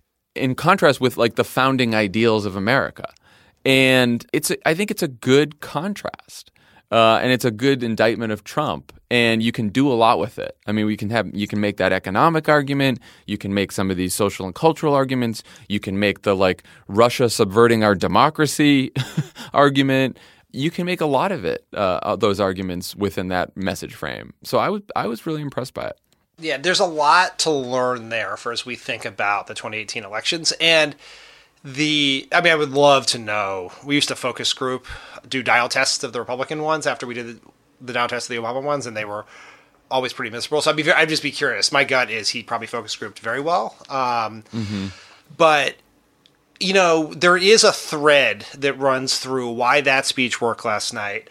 B: in contrast with like the founding ideals of America. And it's a, I think it's a good contrast. Uh, and it's a good indictment of Trump, and you can do a lot with it. I mean, we can have you can make that economic argument. You can make some of these social and cultural arguments. You can make the like Russia subverting our democracy argument. You can make a lot of it, uh, those arguments within that message frame. So I was I was really impressed by it.
C: Yeah, there's a lot to learn there for as we think about the twenty eighteen elections. And the, I mean, I would love to know. We used to focus group do dial tests of the Republican ones after we did the, the dial test of the Obama ones, and they were always pretty miserable. So I'd be, I'd just be curious. My gut is he probably focus grouped very well. Um, mm-hmm. But you know, there is a thread that runs through why that speech worked last night,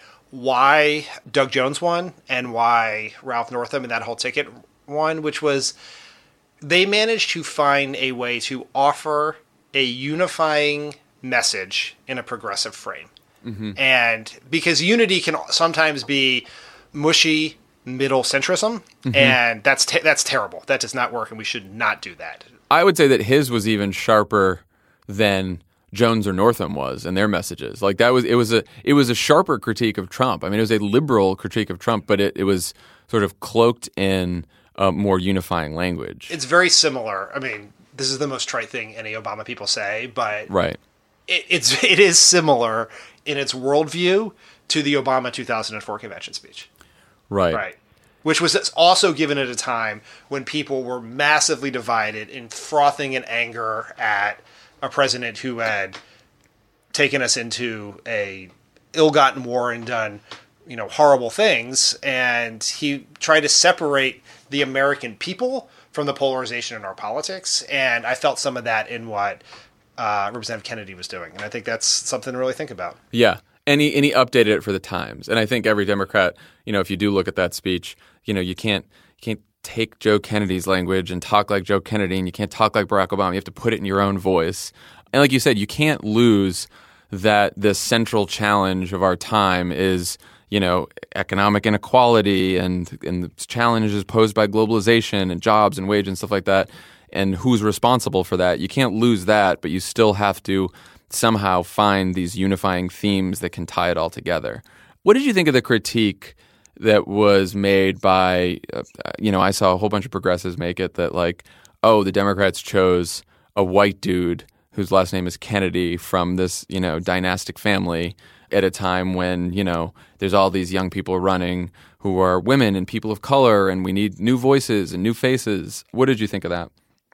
C: why Doug Jones won, and why Ralph Northam and that whole ticket won, which was they managed to find a way to offer a unifying message in a progressive frame. Mm-hmm. And because unity can sometimes be mushy middle centrism, mm-hmm. and that's te- that's terrible. That does not work, and we should not do that.
B: I would say that his was even sharper than Jones or Northam was in their messages. Like that was it was a it was a sharper critique of Trump. I mean, it was a liberal critique of Trump, but it, it was sort of cloaked in a more unifying language.
C: It's very similar. I mean, this is the most trite thing any Obama people say, but
B: right.
C: it, it's it is similar in its worldview to the Obama two thousand four convention speech.
B: Right.
C: Right. Which was also given at a time when people were massively divided and frothing in anger at a president who had taken us into a ill-gotten war and done, you know, horrible things. And he tried to separate the American people from the polarization in our politics. And I felt some of that in what uh, Representative Kennedy was doing. And I think that's something to really think about.
B: Yeah. And he, and he updated it for the times. And I think every Democrat, you know, if you do look at that speech, you know, you can't you can't take Joe Kennedy's language and talk like Joe Kennedy, and you can't talk like Barack Obama. You have to put it in your own voice. And like you said, you can't lose that the central challenge of our time is, you know, economic inequality and, and the challenges posed by globalization and jobs and wage and stuff like that, and who's responsible for that. You can't lose that, but you still have to somehow find these unifying themes that can tie it all together. What did you think of the critique that was made by, uh, you know, I saw a whole bunch of progressives make it that like, oh, the Democrats chose a white dude whose last name is Kennedy from this, you know, dynastic family at a time when, you know, there's all these young people running who are women and people of color, and we need new voices and new faces. What did you think of that?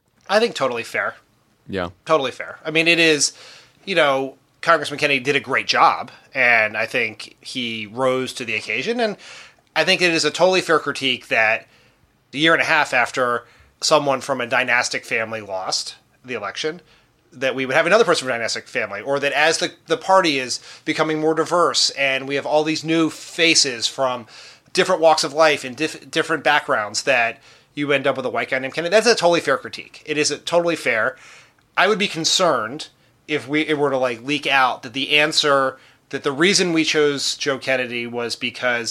C: I think totally fair.
B: Yeah.
C: Totally fair. I mean, it is, you know, Congressman Kennedy did a great job, and I think he rose to the occasion. And I think it is a totally fair critique that a year and a half after someone from a dynastic family lost the election, that we would have another person from a dynastic family, or that as the, the party is becoming more diverse and we have all these new faces from different walks of life and diff- different backgrounds, that you end up with a white guy named Kennedy. That's a totally fair critique. It is a totally fair. I would be concerned if we it were to like leak out that the answer, that the reason we chose Joe Kennedy was because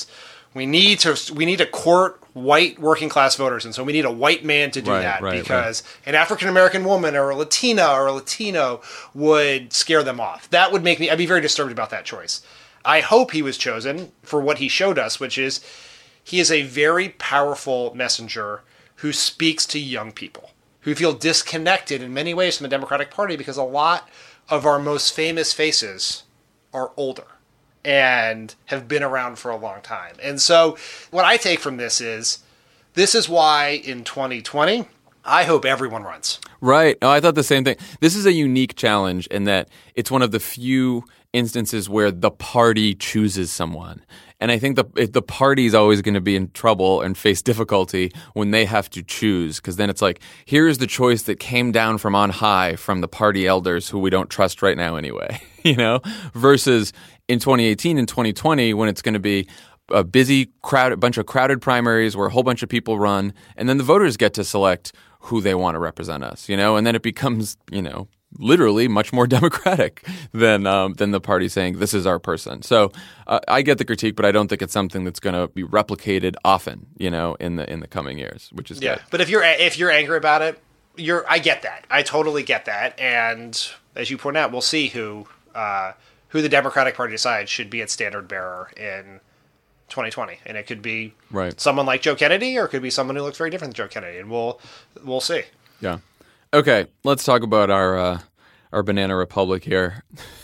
C: We need to we need to court white working class voters, and so we need a white man to do
B: Right,
C: that
B: right,
C: because an African American woman or a Latina or a Latino would scare them off. That would make me I'd be very disturbed about that choice. I hope he was chosen for what he showed us, which is he is a very powerful messenger who speaks to young people who feel disconnected in many ways from the Democratic Party because a lot of our most famous faces are older and have been around for a long time. And so what I take from this is, this is why in twenty twenty, I hope everyone runs.
B: Right. Oh, I thought the same thing. This is a unique challenge in that it's one of the few instances where the party chooses someone. And I think the the party is always going to be in trouble and face difficulty when they have to choose, because then it's like, here's the choice that came down from on high from the party elders who we don't trust right now anyway, you know, versus in twenty eighteen and twenty twenty when it's going to be a busy crowd, a bunch of crowded primaries where a whole bunch of people run, and then the voters get to select who they want to represent us, you know, and then it becomes, you know, literally much more democratic than um, than the party saying this is our person. So uh, I get the critique, but I don't think it's something that's going to be replicated often, you know, in the in the coming years, which is
C: yeah.
B: good.
C: But if you're if you're angry about it, you're I get that. I totally get that. And as you point out, we'll see who uh, who the Democratic Party decides should be its standard bearer in twenty twenty, and it could be
B: right.
C: someone like Joe Kennedy, or it could be someone who looks very different than Joe Kennedy, and we'll we'll see.
B: Yeah. Okay, let's talk about our uh, our banana republic here.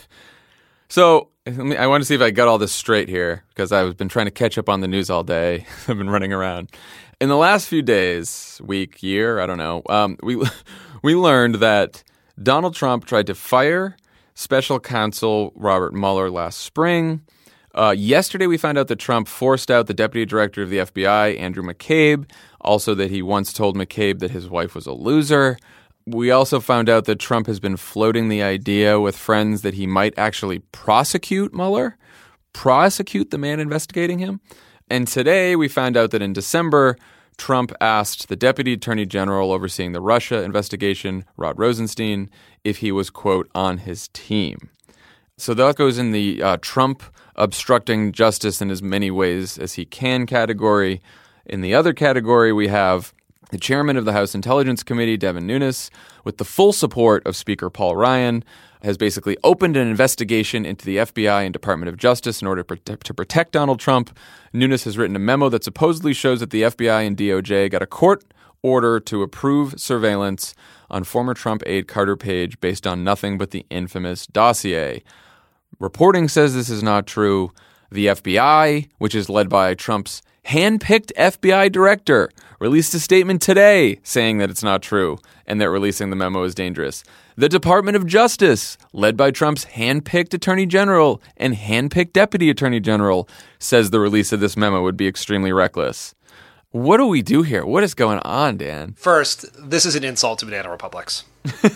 B: So let me, I want to see if I got all this straight here, because I've been trying to catch up on the news all day. I've been running around. In the last few days, week, year, I don't know, um, we we learned that Donald Trump tried to fire special counsel Robert Mueller last spring. Uh, yesterday, we found out that Trump forced out the deputy director of the F B I, Andrew McCabe, also that he once told McCabe that his wife was a loser. We also found out that Trump has been floating the idea with friends that he might actually prosecute Mueller, prosecute the man investigating him. And today, we found out that in December, Trump asked the deputy attorney general overseeing the Russia investigation, Rod Rosenstein, if he was, quote, on his team. So that goes in the uh, Trump obstructing justice in as many ways as he can category. In the other category, we have the chairman of the House Intelligence Committee, Devin Nunes, with the full support of Speaker Paul Ryan, has basically opened an investigation into the F B I and Department of Justice in order to protect Donald Trump. Nunes has written a memo that supposedly shows that the F B I and D O J got a court order to approve surveillance on former Trump aide Carter Page based on nothing but the infamous dossier. Reporting says this is not true. The F B I, which is led by Trump's hand-picked F B I director, released a statement today saying that it's not true and that releasing the memo is dangerous. The Department of Justice, led by Trump's hand-picked attorney general and hand-picked deputy attorney general, says the release of this memo would be extremely reckless. What do we do here? What is going on, Dan?
C: First, this is an insult to banana republics.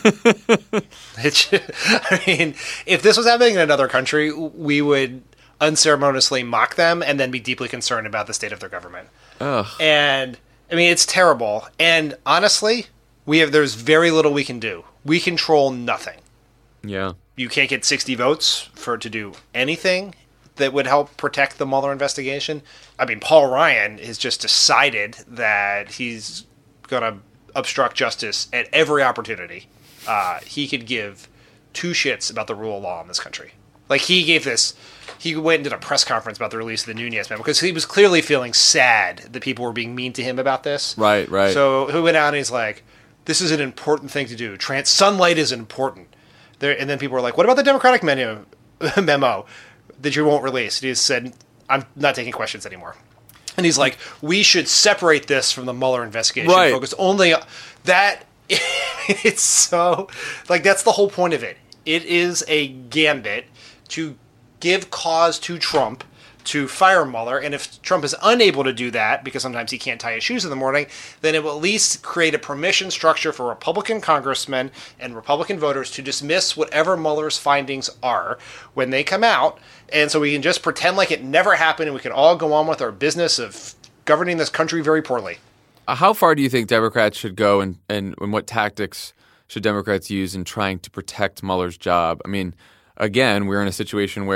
C: it should, I mean, if this was happening in another country, we would unceremoniously mock them and then be deeply concerned about the state of their government.
B: Ugh.
C: And I mean, it's terrible. And honestly, we have there's very little we can do. We control nothing.
B: Yeah.
C: You can't get sixty votes for to do anything that would help protect the Mueller investigation. I mean, Paul Ryan has just decided that he's going to obstruct justice at every opportunity. Uh, he could give two shits about the rule of law in this country. Like, he gave this, he went and did a press conference about the release of the Nunes memo because he was clearly feeling sad that people were being mean to him about this.
B: Right, right.
C: So he went out and he's like, this is an important thing to do. Trans- sunlight is important. There, and then people were like, what about the Democratic menu, memo that you won't release? And he said, I'm not taking questions anymore. And he's like, we should separate this from the Mueller investigation.
B: Right.
C: Focus only on that. It's so, like, that's the whole point of it. It is a gambit to give cause to Trump to fire Mueller, and if Trump is unable to do that, because sometimes he can't tie his shoes in the morning, then it will at least create a permission structure for Republican congressmen and Republican voters to dismiss whatever Mueller's findings are when they come out, and so we can just pretend like it never happened, and we can all go on with our business of governing this country very poorly.
B: Uh, how far do you think Democrats should go, and, and, and what tactics should Democrats use in trying to protect Mueller's job? I mean, again, we're in a situation where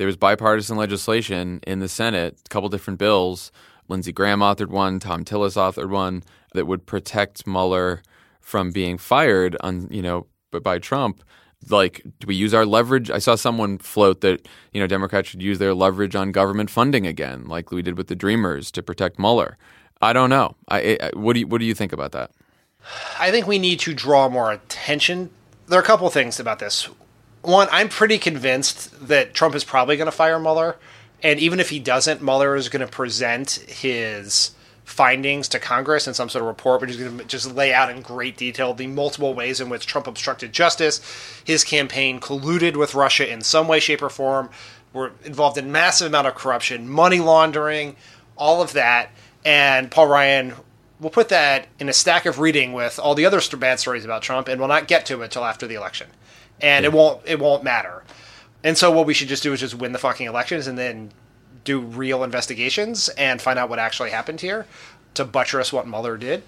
B: there was bipartisan legislation in the Senate, a couple different bills. Lindsey Graham authored one, Tom Tillis authored one that would protect Mueller from being fired on, you know, by Trump. Like, do we use our leverage? I saw someone float that, you know, Democrats should use their leverage on government funding again, like we did with the Dreamers to protect Mueller. I don't know. I, I what do you what do you think about that?
C: I think we need to draw more attention. There are a couple of things about this. One, I'm pretty convinced that Trump is probably going to fire Mueller. And even if he doesn't, Mueller is going to present his findings to Congress in some sort of report, which is going to just lay out in great detail the multiple ways in which Trump obstructed justice, his campaign colluded with Russia in some way, shape, or form, were involved in massive amount of corruption, money laundering, all of that. And Paul Ryan will put that in a stack of reading with all the other bad stories about Trump and will not get to it until after the election. And it won't it won't matter. And so what we should just do is just win the fucking elections and then do real investigations and find out what actually happened here to buttress what Mueller did.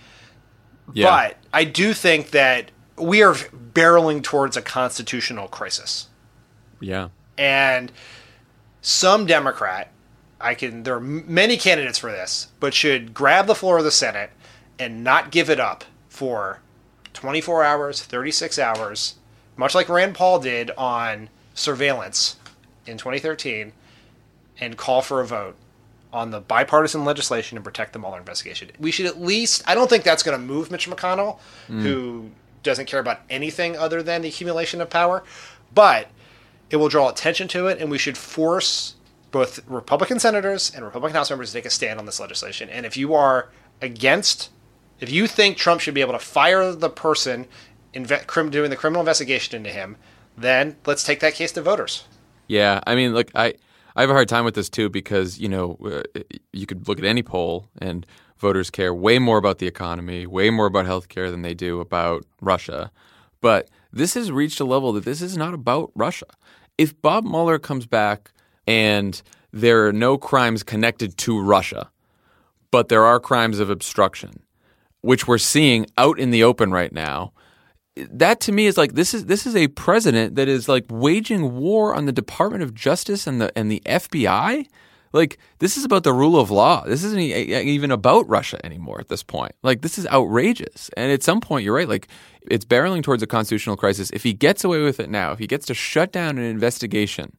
C: Yeah. But I do think that we are barreling towards a constitutional crisis.
B: Yeah.
C: And some Democrat, I can there are many candidates for this, but should grab the floor of the Senate and not give it up for twenty-four hours, thirty-six hours, much like Rand Paul did on surveillance in twenty thirteen, and call for a vote on the bipartisan legislation to protect the Mueller investigation. We should at least, I don't think that's going to move Mitch McConnell, mm. who doesn't care about anything other than the accumulation of power, but it will draw attention to it, and we should force both Republican senators and Republican House members to take a stand on this legislation. And if you are against, if you think Trump should be able to fire the person inve- doing the criminal investigation into him, then let's take that case to voters.
B: Yeah, I mean, look, I, I have a hard time with this too because, you know, uh, you could look at any poll and voters care way more about the economy, way more about healthcare than they do about Russia. But this has reached a level that this is not about Russia. If Bob Mueller comes back and there are no crimes connected to Russia, but there are crimes of obstruction, which we're seeing out in the open right now, that to me is like this is this is a president that is like waging war on the Department of Justice and the and the F B I. Like this is about the rule of law. This isn't even about Russia anymore at this point. Like this is outrageous. And at some point, you're right. Like it's barreling towards a constitutional crisis. If he gets away with it now, if he gets to shut down an investigation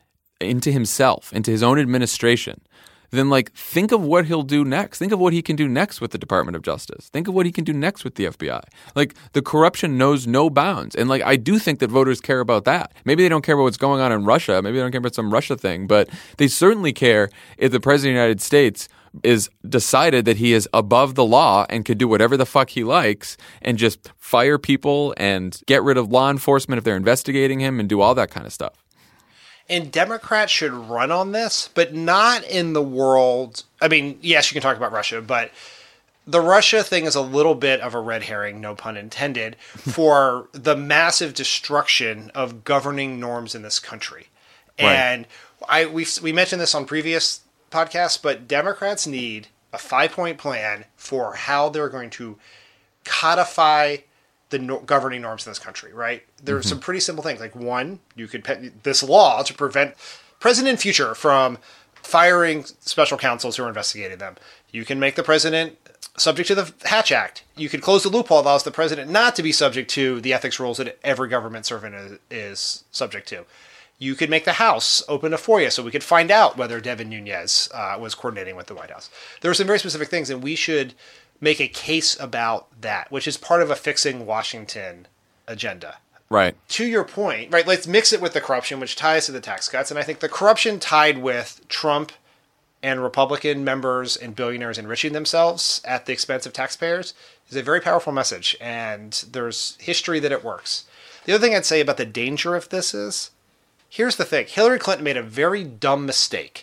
B: into himself, into his own administration, then like think of what he'll do next. Think of what he can do next with the Department of Justice. Think of what he can do next with the F B I. Like the corruption knows no bounds. And like I do think that voters care about that. Maybe they don't care about what's going on in Russia. Maybe they don't care about some Russia thing. But they certainly care if the President of the United States is decided that he is above the law and could do whatever the fuck he likes and just fire people and get rid of law enforcement if they're investigating him and do all that kind of stuff.
C: And Democrats should run on this, but not in the world. I mean, yes, you can talk about Russia, but the Russia thing is a little bit of a red herring, no pun intended, for the massive destruction of governing norms in this country. Right. And I we we mentioned this on previous podcasts, but Democrats need a five-point plan for how they're going to codify the no- governing norms in this country, right? There are mm-hmm. some pretty simple things. Like one, you could pe- this law to prevent president in future from firing special counsels who are investigating them. You can make the president subject to the Hatch Act. You could close the loophole that allows the president not to be subject to the ethics rules that every government servant is, is subject to. You could make the House open a FOIA so we could find out whether Devin Nunes uh, was coordinating with the White House. There are some very specific things, and we should make a case about that, which is part of a fixing Washington agenda.
B: Right.
C: To your point, right, let's mix it with the corruption, which ties to the tax cuts. And I think the corruption tied with Trump and Republican members and billionaires enriching themselves at the expense of taxpayers is a very powerful message. And there's history that it works. The other thing I'd say about the danger of this is, here's the thing. Hillary Clinton made a very dumb mistake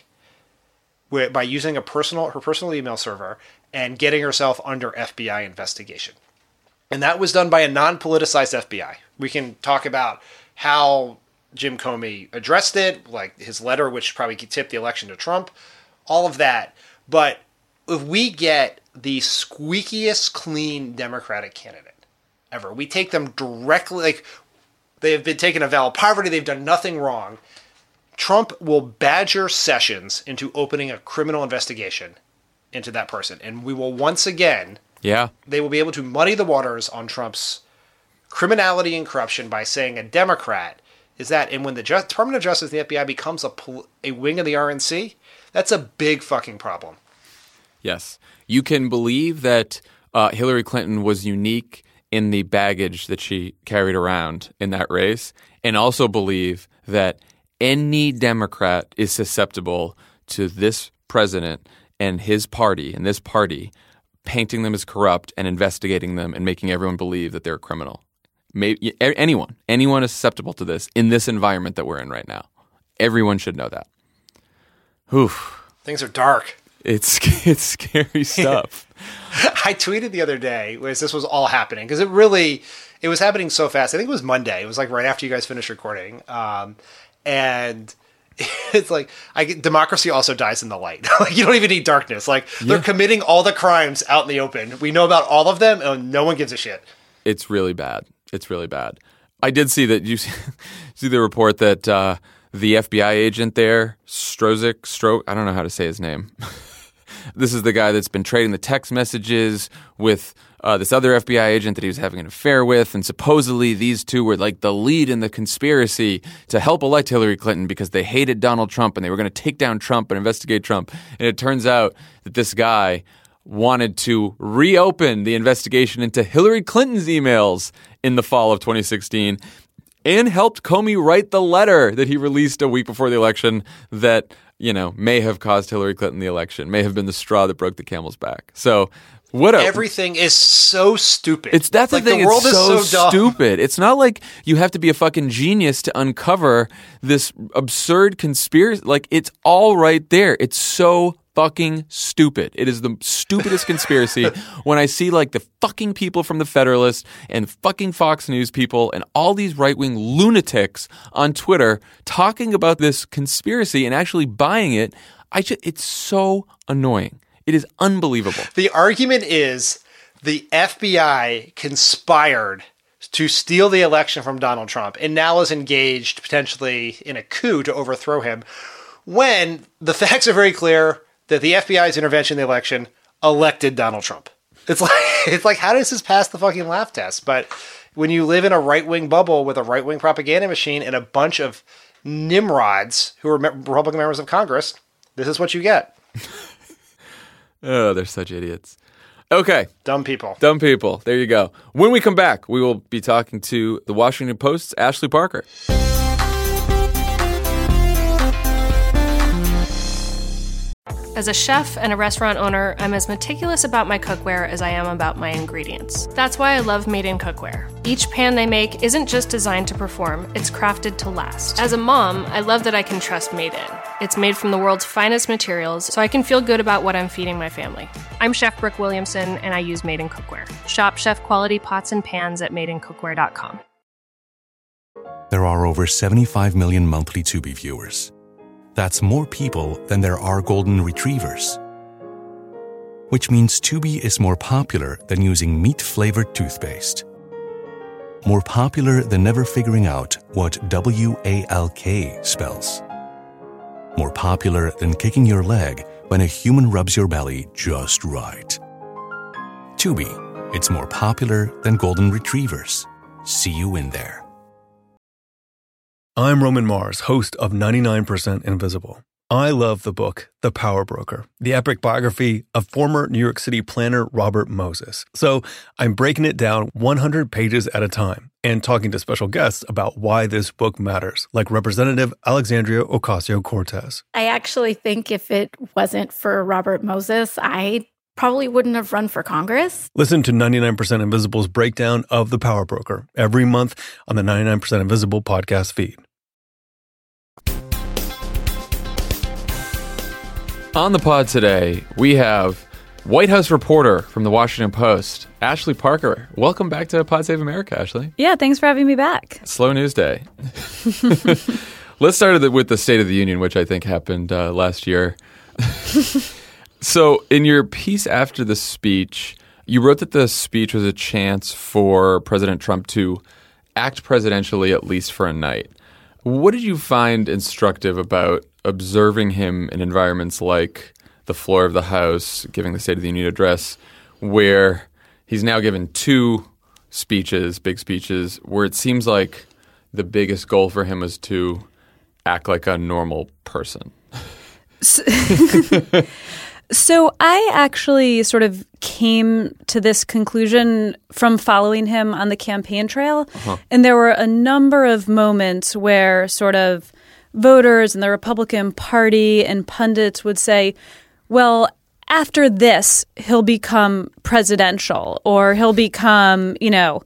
C: by using a personal her personal email server and getting herself under F B I investigation. And that was done by a non-politicized F B I. We can talk about how Jim Comey addressed it, like his letter, which probably tipped the election to Trump, all of that. But if we get the squeakiest clean Democratic candidate ever, we take them directly, like they have been taken a vow of poverty, they've done nothing wrong. Trump will badger Sessions into opening a criminal investigation into that person. And we will once again,
B: yeah,
C: they will be able to muddy the waters on Trump's criminality and corruption by saying a Democrat is that. And when the Just, Department of Justice and the F B I becomes a, a wing of the R N C, that's a big fucking problem.
B: Yes. You can believe that uh, Hillary Clinton was unique in the baggage that she carried around in that race, and also believe that any Democrat is susceptible to this president and his party and this party painting them as corrupt and investigating them and making everyone believe that they're a criminal. Maybe, anyone, anyone is susceptible to this in this environment that we're in right now. Everyone should know that. Oof.
C: Things are dark.
B: It's it's scary stuff.
C: I tweeted the other day as this was all happening because it really, it was happening so fast. I think it was Monday. It was like right after you guys finished recording. Um, and it's like, I get, democracy also dies in the light. Like, you don't even need darkness. Like, yeah. They're committing all the crimes out in the open. We know about all of them, and no one gives a shit.
B: It's really bad. It's really bad. I did see that you see, see the report that uh, the F B I agent there, Strozik, Stro, I don't know how to say his name. This is the guy that's been trading the text messages with uh, this other F B I agent that he was having an affair with. And supposedly these two were like the lead in the conspiracy to help elect Hillary Clinton because they hated Donald Trump and they were going to take down Trump and investigate Trump. And it turns out that this guy wanted to reopen the investigation into Hillary Clinton's emails in the fall of twenty sixteen and helped Comey write the letter that he released a week before the election that, you know, may have caused Hillary Clinton the election, may have been the straw that broke the camel's back. So what a,
C: everything is so stupid.
B: It's that's
C: like
B: the thing.
C: The world
B: it's so,
C: is so
B: stupid. It's not like you have to be a fucking genius to uncover this absurd conspiracy. Like, it's all right there. It's so fucking stupid. It is the stupidest conspiracy. When I see like the fucking people from the Federalist and fucking Fox News people and all these right-wing lunatics on Twitter talking about this conspiracy and actually buying it, I just, it's so annoying. It is unbelievable.
C: The argument is the F B I conspired to steal the election from Donald Trump and now is engaged potentially in a coup to overthrow him, when the facts are very clear that the F B I's intervention in the election elected Donald Trump. It's like, it's like, how does this pass the fucking laugh test? But when you live in a right-wing bubble with a right-wing propaganda machine and a bunch of nimrods who are Republican members of Congress, this is what you get.
B: Oh, they're such idiots. Okay.
C: Dumb people.
B: Dumb people. There you go. When we come back, we will be talking to the Washington Post's Ashley Parker.
D: As a chef and a restaurant owner, I'm as meticulous about my cookware as I am about my ingredients. That's why I love Made in Cookware. Each pan they make isn't just designed to perform, it's crafted to last. As a mom, I love that I can trust Made In. It's made from the world's finest materials, so I can feel good about what I'm feeding my family. I'm Chef Brooke Williamson, and I use Made in Cookware. Shop chef quality pots and pans at made in cookware dot com.
A: There are over seventy-five million monthly Tubi viewers. That's more people than there are golden retrievers. Which means Tubi is more popular than using meat-flavored toothpaste. More popular than never figuring out what W A L K spells. More popular than kicking your leg when a human rubs your belly just right. Tubi, it's more popular than golden retrievers. See you in there.
F: I'm Roman Mars, host of ninety-nine percent Invisible. I love the book, The Power Broker, the epic biography of former New York City planner Robert Moses. So I'm breaking it down one hundred pages at a time and talking to special guests about why this book matters, like Representative Alexandria Ocasio-Cortez.
G: I actually think if it wasn't for Robert Moses, I probably wouldn't have run for Congress.
F: Listen to ninety-nine percent Invisible's breakdown of The Power Broker every month on the ninety-nine percent Invisible podcast feed.
B: On the pod today, we have White House reporter from the Washington Post, Ashley Parker. Welcome back to Pod Save America, Ashley.
H: Yeah, thanks for having me back.
B: Slow news day. Let's start with the State of the Union, which I think happened uh, last year. So in your piece after the speech, you wrote that the speech was a chance for President Trump to act presidentially at least for a night. What did you find instructive about observing him in environments like the floor of the House, giving the State of the Union address, where he's now given two speeches, big speeches, where it seems like the biggest goal for him was to act like a normal person?
H: So, so I actually sort of came to this conclusion from following him on the campaign trail. Uh-huh. And there were a number of moments where sort of voters and the Republican Party and pundits would say, well, after this, he'll become presidential, or he'll become, you know,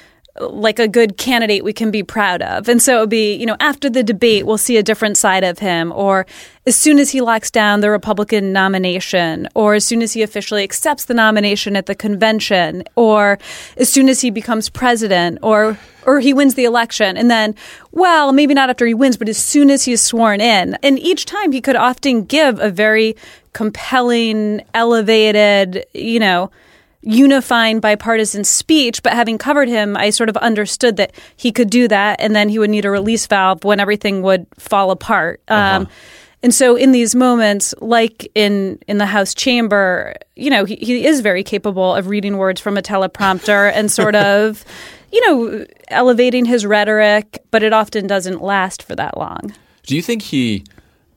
H: like a good candidate we can be proud of. And so it would be, you know, after the debate, we'll see a different side of him, or as soon as he locks down the Republican nomination, or as soon as he officially accepts the nomination at the convention, or as soon as he becomes president, or or he wins the election. And then, well, maybe not after he wins, but as soon as he's sworn in. And each time he could often give a very compelling, elevated, you know, unifying bipartisan speech, but having covered him, I sort of understood that he could do that, and then he would need a release valve when everything would fall apart. Uh-huh. Um, and so in these moments, like in, in the House chamber, you know, he, he is very capable of reading words from a teleprompter and sort of, you know, elevating his rhetoric, but it often doesn't last for that long.
B: Do you think he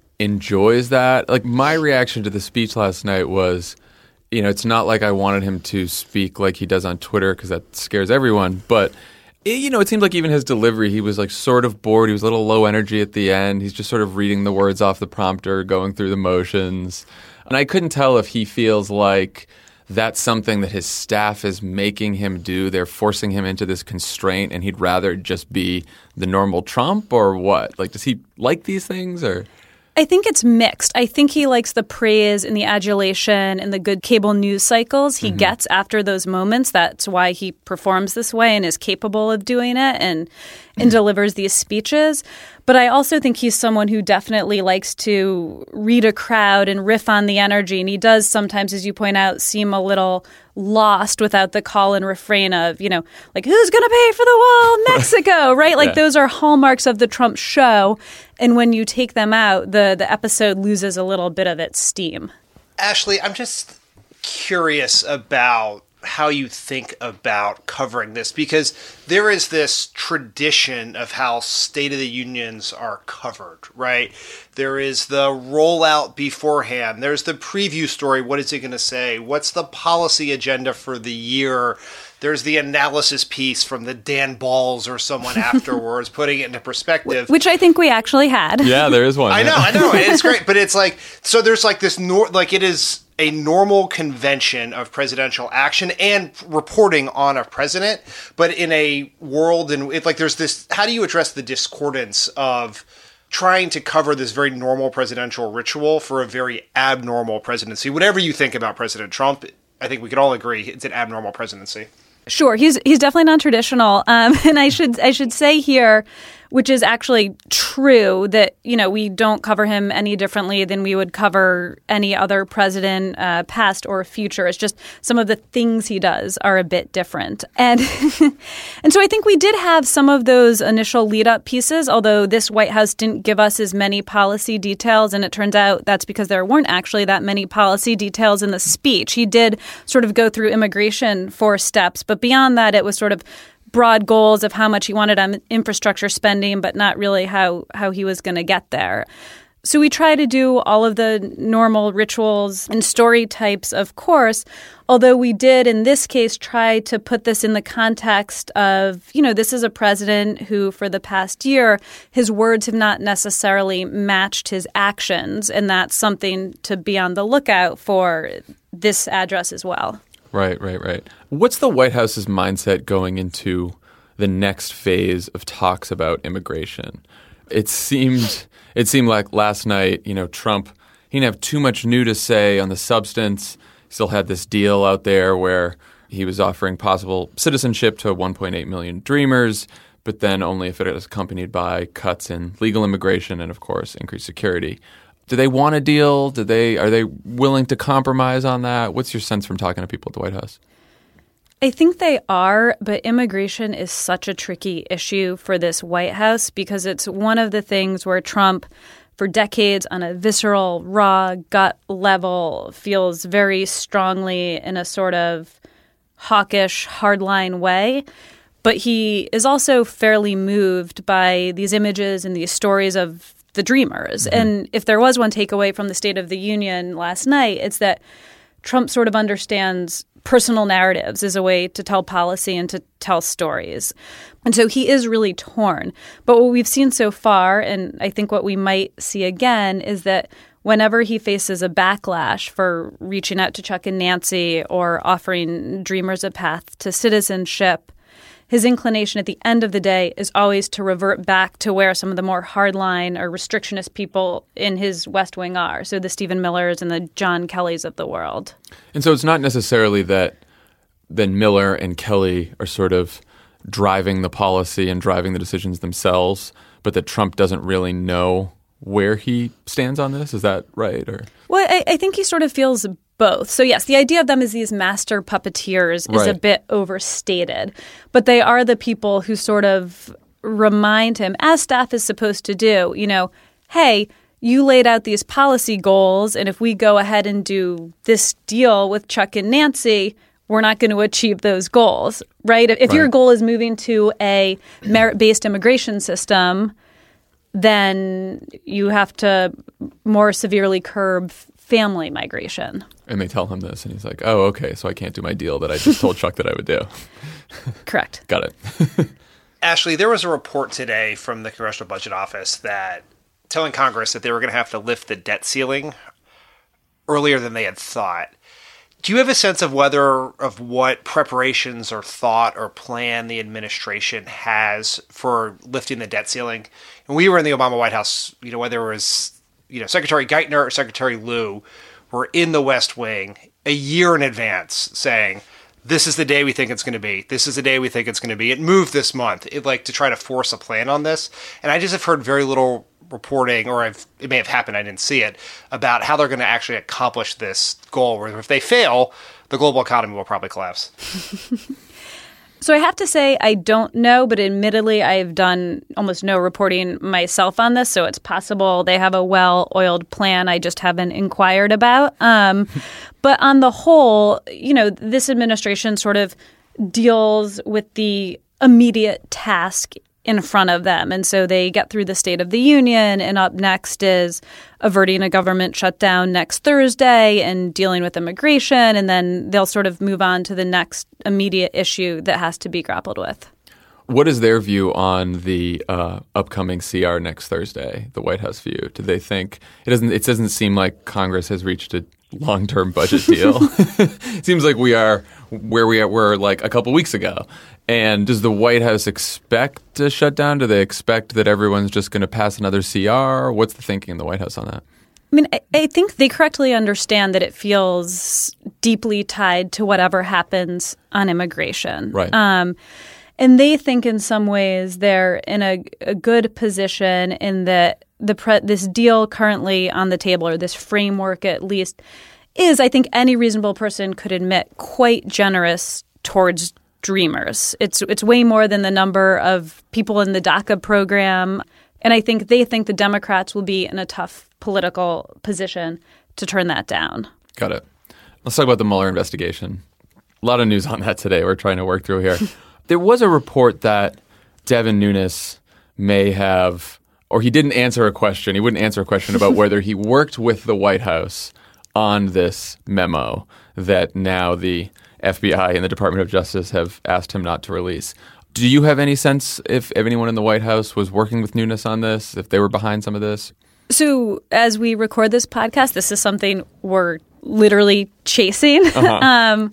B: enjoys that? Like, my reaction to the speech last night was, you know, it's not like I wanted him to speak like he does on Twitter, because that scares everyone. But, it, you know, it seemed like even his delivery, he was like sort of bored. He was a little low energy at the end. He's just sort of reading the words off the prompter, going through the motions. And I couldn't tell if he feels like that's something that his staff is making him do. They're forcing him into this constraint, and he'd rather just be the normal Trump, or what? Like, does he like these things, or?
H: I think it's mixed. I think he likes the praise and the adulation and the good cable news cycles he mm-hmm. gets after those moments. That's why he performs this way and is capable of doing it and and delivers these speeches. But I also think he's someone who definitely likes to read a crowd and riff on the energy. And he does sometimes, as you point out, seem a little lost without the call and refrain of, you know, like, who's going to pay for the wall? Mexico, right? Like, yeah. Those are hallmarks of the Trump show. And when you take them out, the, the episode loses a little bit of its steam.
C: Ashley, I'm just curious about how you think about covering this, because there is this tradition of how State of the Unions are covered, right? There is the rollout beforehand. There's the preview story. What is it going to say? What's the policy agenda for the year? There's the analysis piece from the Dan Balls or someone afterwards, putting it into perspective.
H: Which I think we actually had.
B: Yeah, there is one.
C: I know, I know. It's great. But it's like, so there's like this, nor- like it is a normal convention of presidential action and reporting on a president, but in a world in it, like there's this, how do you address the discordance of trying to cover this very normal presidential ritual for a very abnormal presidency? Whatever you think about President Trump, I think we could all agree it's an abnormal presidency.
H: Sure, he's he's definitely non-traditional, um, and I should I should say here, which is actually true, that, you know, we don't cover him any differently than we would cover any other president, uh, past or future. It's just some of the things he does are a bit different, and and so I think we did have some of those initial lead-up pieces. Although this White House didn't give us as many policy details, and it turns out that's because there weren't actually that many policy details in the speech. He did sort of go through immigration four steps, but beyond that, it was sort of broad goals of how much he wanted on infrastructure spending, but not really how, how he was going to get there. So we try to do all of the normal rituals and story types, of course, although we did, in this case, try to put this in the context of, you know, this is a president who, for the past year, his words have not necessarily matched his actions, and that's something to be on the lookout for this address as well.
B: Right, right, right. What's the White House's mindset going into the next phase of talks about immigration? It seemed it seemed like last night, you know, Trump, he didn't have too much new to say on the substance. He still had this deal out there where he was offering possible citizenship to one point eight million Dreamers, but then only if it is accompanied by cuts in legal immigration and, of course, increased security. Do they want a deal? Do they are they willing to compromise on that? What's your sense from talking to people at the White House?
H: I think they are, but immigration is such a tricky issue for this White House because it's one of the things where Trump, for decades on a visceral, raw, gut level, feels very strongly in a sort of hawkish, hardline way. But he is also fairly moved by these images and these stories of the dreamers. Mm-hmm. And if there was one takeaway from the State of the Union last night, it's that Trump sort of understands personal narratives as a way to tell policy and to tell stories. And so he is really torn. But what we've seen so far, and I think what we might see again, is that whenever he faces a backlash for reaching out to Chuck and Nancy or offering Dreamers a path to citizenship, his inclination at the end of the day is always to revert back to where some of the more hardline or restrictionist people in his West Wing are. So the Stephen Millers and the John Kellys of the world.
B: And so it's not necessarily that then Miller and Kelly are sort of driving the policy and driving the decisions themselves, but that Trump doesn't really know where he stands on this. Is that right? Or
H: Well, I, I think he sort of feels both. So yes, the idea of them as these master puppeteers is
B: Right.
H: a bit overstated, but they are the people who sort of remind him, as staff is supposed to do, you know, hey, you laid out these policy goals, and if we go ahead and do this deal with Chuck and Nancy, we're not going to achieve those goals, right? If, if your
B: Right.
H: goal is moving to a merit-based immigration system, then you have to more severely curb family migration.
B: And they tell him this, and he's like, oh, okay, so I can't do my deal that I just told Chuck that I would do.
H: Correct.
B: Got it.
C: Ashley, there was a report today from the Congressional Budget Office that telling Congress that they were going to have to lift the debt ceiling earlier than they had thought. Do you have a sense of whether of what preparations or thought or plan the administration has for lifting the debt ceiling? And we were in the Obama White House, you know, whether it was, you know, Secretary Geithner or Secretary Lew were in the West Wing a year in advance saying, this is the day we think it's going to be. This is the day we think it's going to be. It moved this month, it, like to try to force a plan on this. And I just have heard very little reporting, or I've, it may have happened, I didn't see it, about how they're going to actually accomplish this goal. Where if they fail, the global economy will probably collapse.
H: So I have to say I don't know, but admittedly I've done almost no reporting myself on this, so it's possible they have a well-oiled plan I just haven't inquired about. Um, but on the whole, you know, this administration sort of deals with the immediate task in front of them. And so they get through the State of the Union, and up next is averting a government shutdown next Thursday and dealing with immigration, and then they'll sort of move on to the next immediate issue that has to be grappled with.
B: What is their view on the uh, upcoming C R next Thursday, the White House view? Do they think it doesn't it doesn't seem like Congress has reached a long-term budget deal? It seems like we are where we were like a couple weeks ago. And does the White House expect a shutdown? Do they expect that everyone's just going to pass another C R? What's the thinking in the White House on that?
H: I mean, I, I think they correctly understand that it feels deeply tied to whatever happens on immigration.
B: Right.
H: Um, and they think in some ways they're in a, a good position in that the pre- this deal currently on the table, or this framework at least, is, I think any reasonable person could admit, quite generous towards dreamers. It's it's way more than the number of people in the DACA program. And I think they think the Democrats will be in a tough political position to turn that down.
B: Got it. Let's talk about the Mueller investigation. A lot of news on that today we're trying to work through here. There was a report that Devin Nunes may have, or he didn't answer a question. He wouldn't answer a question about whether he worked with the White House on this memo that now the F B I and the Department of Justice have asked him not to release. Do you have any sense if anyone in the White House was working with Nunes on this, if they were behind some of this?
H: So as we record this podcast, this is something we're literally chasing.
B: Uh-huh.
H: um,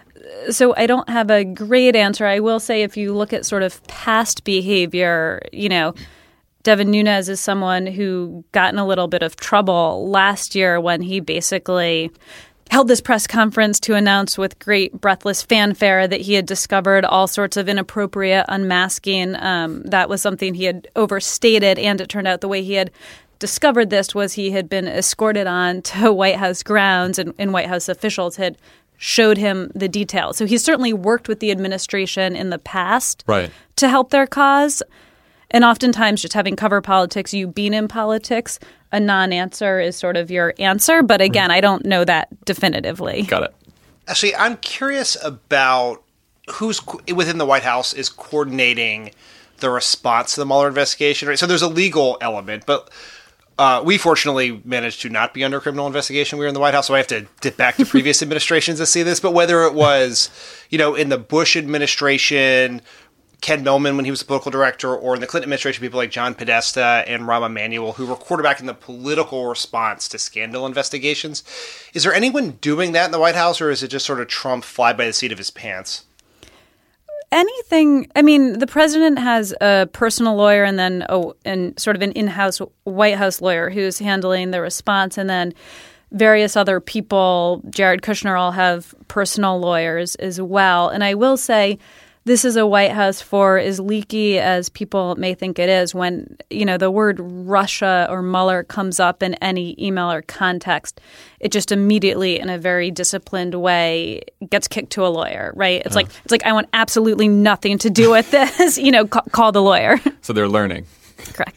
H: so I don't have a great answer. I will say if you look at sort of past behavior, you know, Devin Nunes is someone who got in a little bit of trouble last year when he basically held this press conference to announce with great breathless fanfare that he had discovered all sorts of inappropriate unmasking. Um, that was something he had overstated, and it turned out the way he had discovered this was he had been escorted on to White House grounds, and, and White House officials had showed him the details. So he's certainly worked with the administration in the past
B: Right.
H: to help their cause. And oftentimes just having cover politics, you being in politics, a non-answer is sort of your answer. But again, I don't know that definitively.
B: Got it.
C: Actually, I'm curious about who's co- within the White House is coordinating the response to the Mueller investigation. Right? So there's a legal element, but uh, we fortunately managed to not be under criminal investigation. We were in the White House, so I have to dip back to previous administrations to see this. But whether it was, you know, in the Bush administration, Ken Millman when he was the political director, or in the Clinton administration, people like John Podesta and Rahm Emanuel, who were quarterbacking the political response to scandal investigations. Is there anyone doing that in the White House, or is it just sort of Trump fly by the seat of his pants?
H: Anything. I mean, the president has a personal lawyer and then a, and sort of an in-house White House lawyer who's handling the response, and then various other people, Jared Kushner, all have personal lawyers as well. And I will say, this is a White House for as leaky as people may think it is. When, you know, the word Russia or Mueller comes up in any email or context, it just immediately, in a very disciplined way, gets kicked to a lawyer, right? It's uh. like it's like I want absolutely nothing to do with this. You know, ca- call the lawyer.
B: So they're learning.
H: Correct.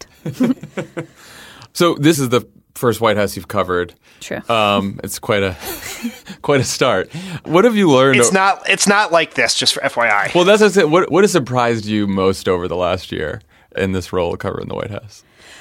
B: So this is the first White House you've covered.
H: True.
B: Um, it's quite a quite a start. What have you learned?
C: It's not. It's not like this. Just for F Y I.
B: Well, that's what I said. What what has surprised you most over the last year in this role covering the White House?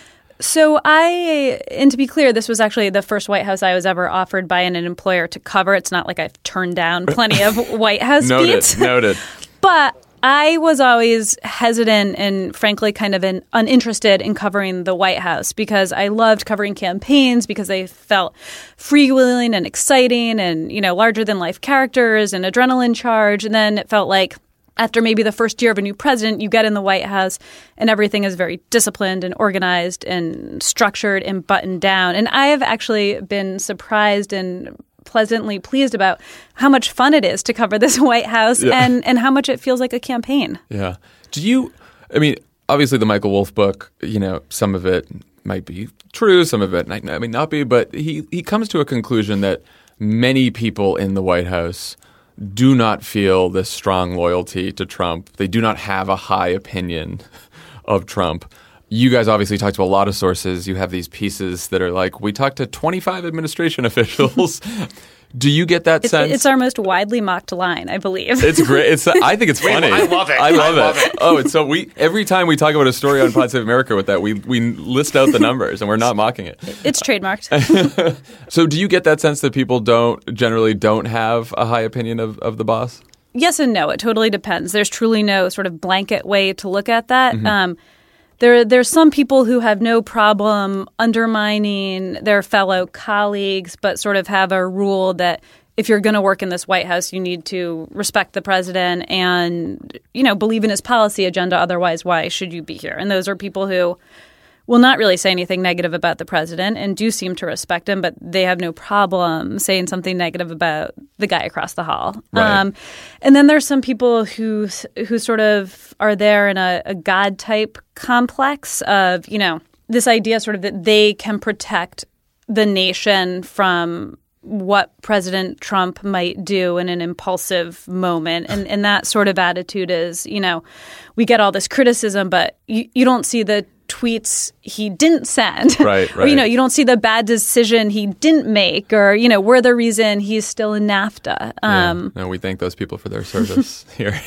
H: So I, and to be clear, this was actually the first White House I was ever offered by an, an employer to cover. It's not like I've turned down plenty of White House
B: noted,
H: beats.
B: Noted.
H: But I was always hesitant and frankly kind of an, uninterested in covering the White House because I loved covering campaigns because they felt freewheeling and exciting and, you know, larger than life characters and adrenaline charge. And then it felt like after maybe the first year of a new president, you get in the White House and everything is very disciplined and organized and structured and buttoned down. And I have actually been surprised and pleasantly pleased about how much fun it is to cover this White House yeah. and, and how much it feels like a campaign.
B: Yeah. Do you, I mean, obviously the Michael Wolff book, you know, some of it might be true, some of it might not, may not be, but he, he comes to a conclusion that many people in the White House do not feel this strong loyalty to Trump. They do not have a high opinion of Trump. You guys obviously talked to a lot of sources. You have these pieces that are like, we talked to twenty-five administration officials. Do you get that
H: it's,
B: sense?
H: It's our most widely mocked line, I believe.
B: It's great. It's. I think it's funny.
C: I love it.
B: I love,
C: I love
B: it.
C: it.
B: Oh, it's so we every time we talk about a story on Pod Save America with that, we we list out the numbers and we're not mocking it.
H: It's trademarked.
B: So do you get that sense that people don't generally don't have a high opinion of, of the boss?
H: Yes and no. It totally depends. There's truly no sort of blanket way to look at that.
B: Mm-hmm.
H: Um, There, there's some people who have no problem undermining their fellow colleagues, but sort of have a rule that if you're going to work in this White House, you need to respect the president and, you know, believe in his policy agenda. Otherwise, why should you be here? And those are people who will not really say anything negative about the president and do seem to respect him, but they have no problem saying something negative about the guy across the hall.
B: Right.
H: Um, and then there's some people who who sort of are there in a, a God type complex of, you know, this idea sort of that they can protect the nation from what President Trump might do in an impulsive moment. And, and that sort of attitude is, you know, we get all this criticism, but you, you don't see the tweets he didn't send.
B: Right, right.
H: Or, you know, you don't see the bad decision he didn't make or, you know, we're the reason he's still in NAFTA. Um,
B: yeah. No, we thank those people for their service here.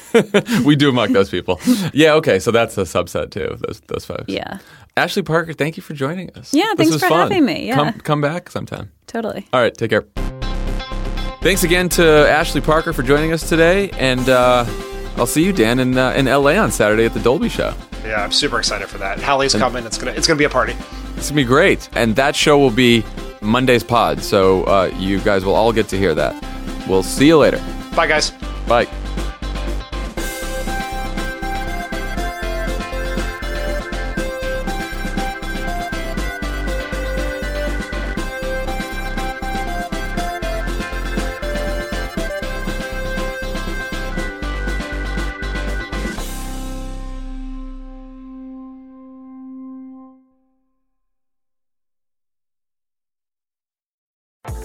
B: We do mock those people. Yeah, okay. So that's a subset too, those those folks.
H: Yeah.
B: Ashley Parker, thank you for joining us.
H: Yeah,
B: this
H: thanks
B: was
H: for
B: fun.
H: having me. Yeah.
B: Come, come back sometime.
H: Totally.
B: All right, take care. Thanks again to Ashley Parker for joining us today. And uh, I'll see you, Dan, in, uh, in L A on Saturday at the Dolby Show.
C: Yeah, I'm super excited for that. Hallie's and coming. It's gonna it's gonna be a party.
B: It's gonna be great. And that show will be Monday's pod. So uh, you guys will all get to hear that. We'll see you later.
C: Bye, guys.
B: Bye.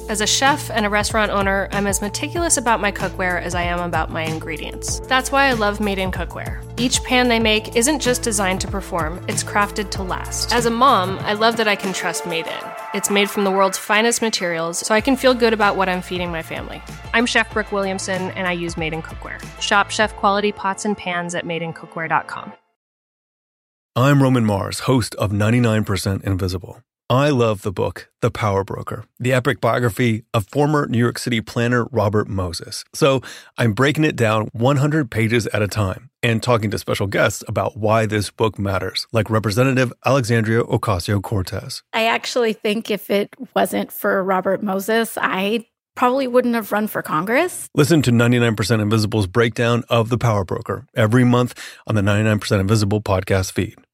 D: As a chef and a restaurant owner, I'm as meticulous about my cookware as I am about my ingredients. That's why I love Made in Cookware. Each pan they make isn't just designed to perform, it's crafted to last. As a mom, I love that I can trust Made in. It's made from the world's finest materials, so I can feel good about what I'm feeding my family. I'm Chef Brooke Williamson, and I use Made in Cookware. Shop chef-quality pots and pans at made in cookware dot com.
F: I'm Roman Mars, host of ninety-nine percent Invisible. I love the book, The Power Broker, the epic biography of former New York City planner Robert Moses. So I'm breaking it down one hundred pages at a time and talking to special guests about why this book matters, like Representative Alexandria Ocasio-Cortez.
G: I actually think if it wasn't for Robert Moses, I probably wouldn't have run for Congress.
F: Listen to ninety-nine percent Invisible's breakdown of The Power Broker every month on the ninety-nine percent Invisible podcast feed.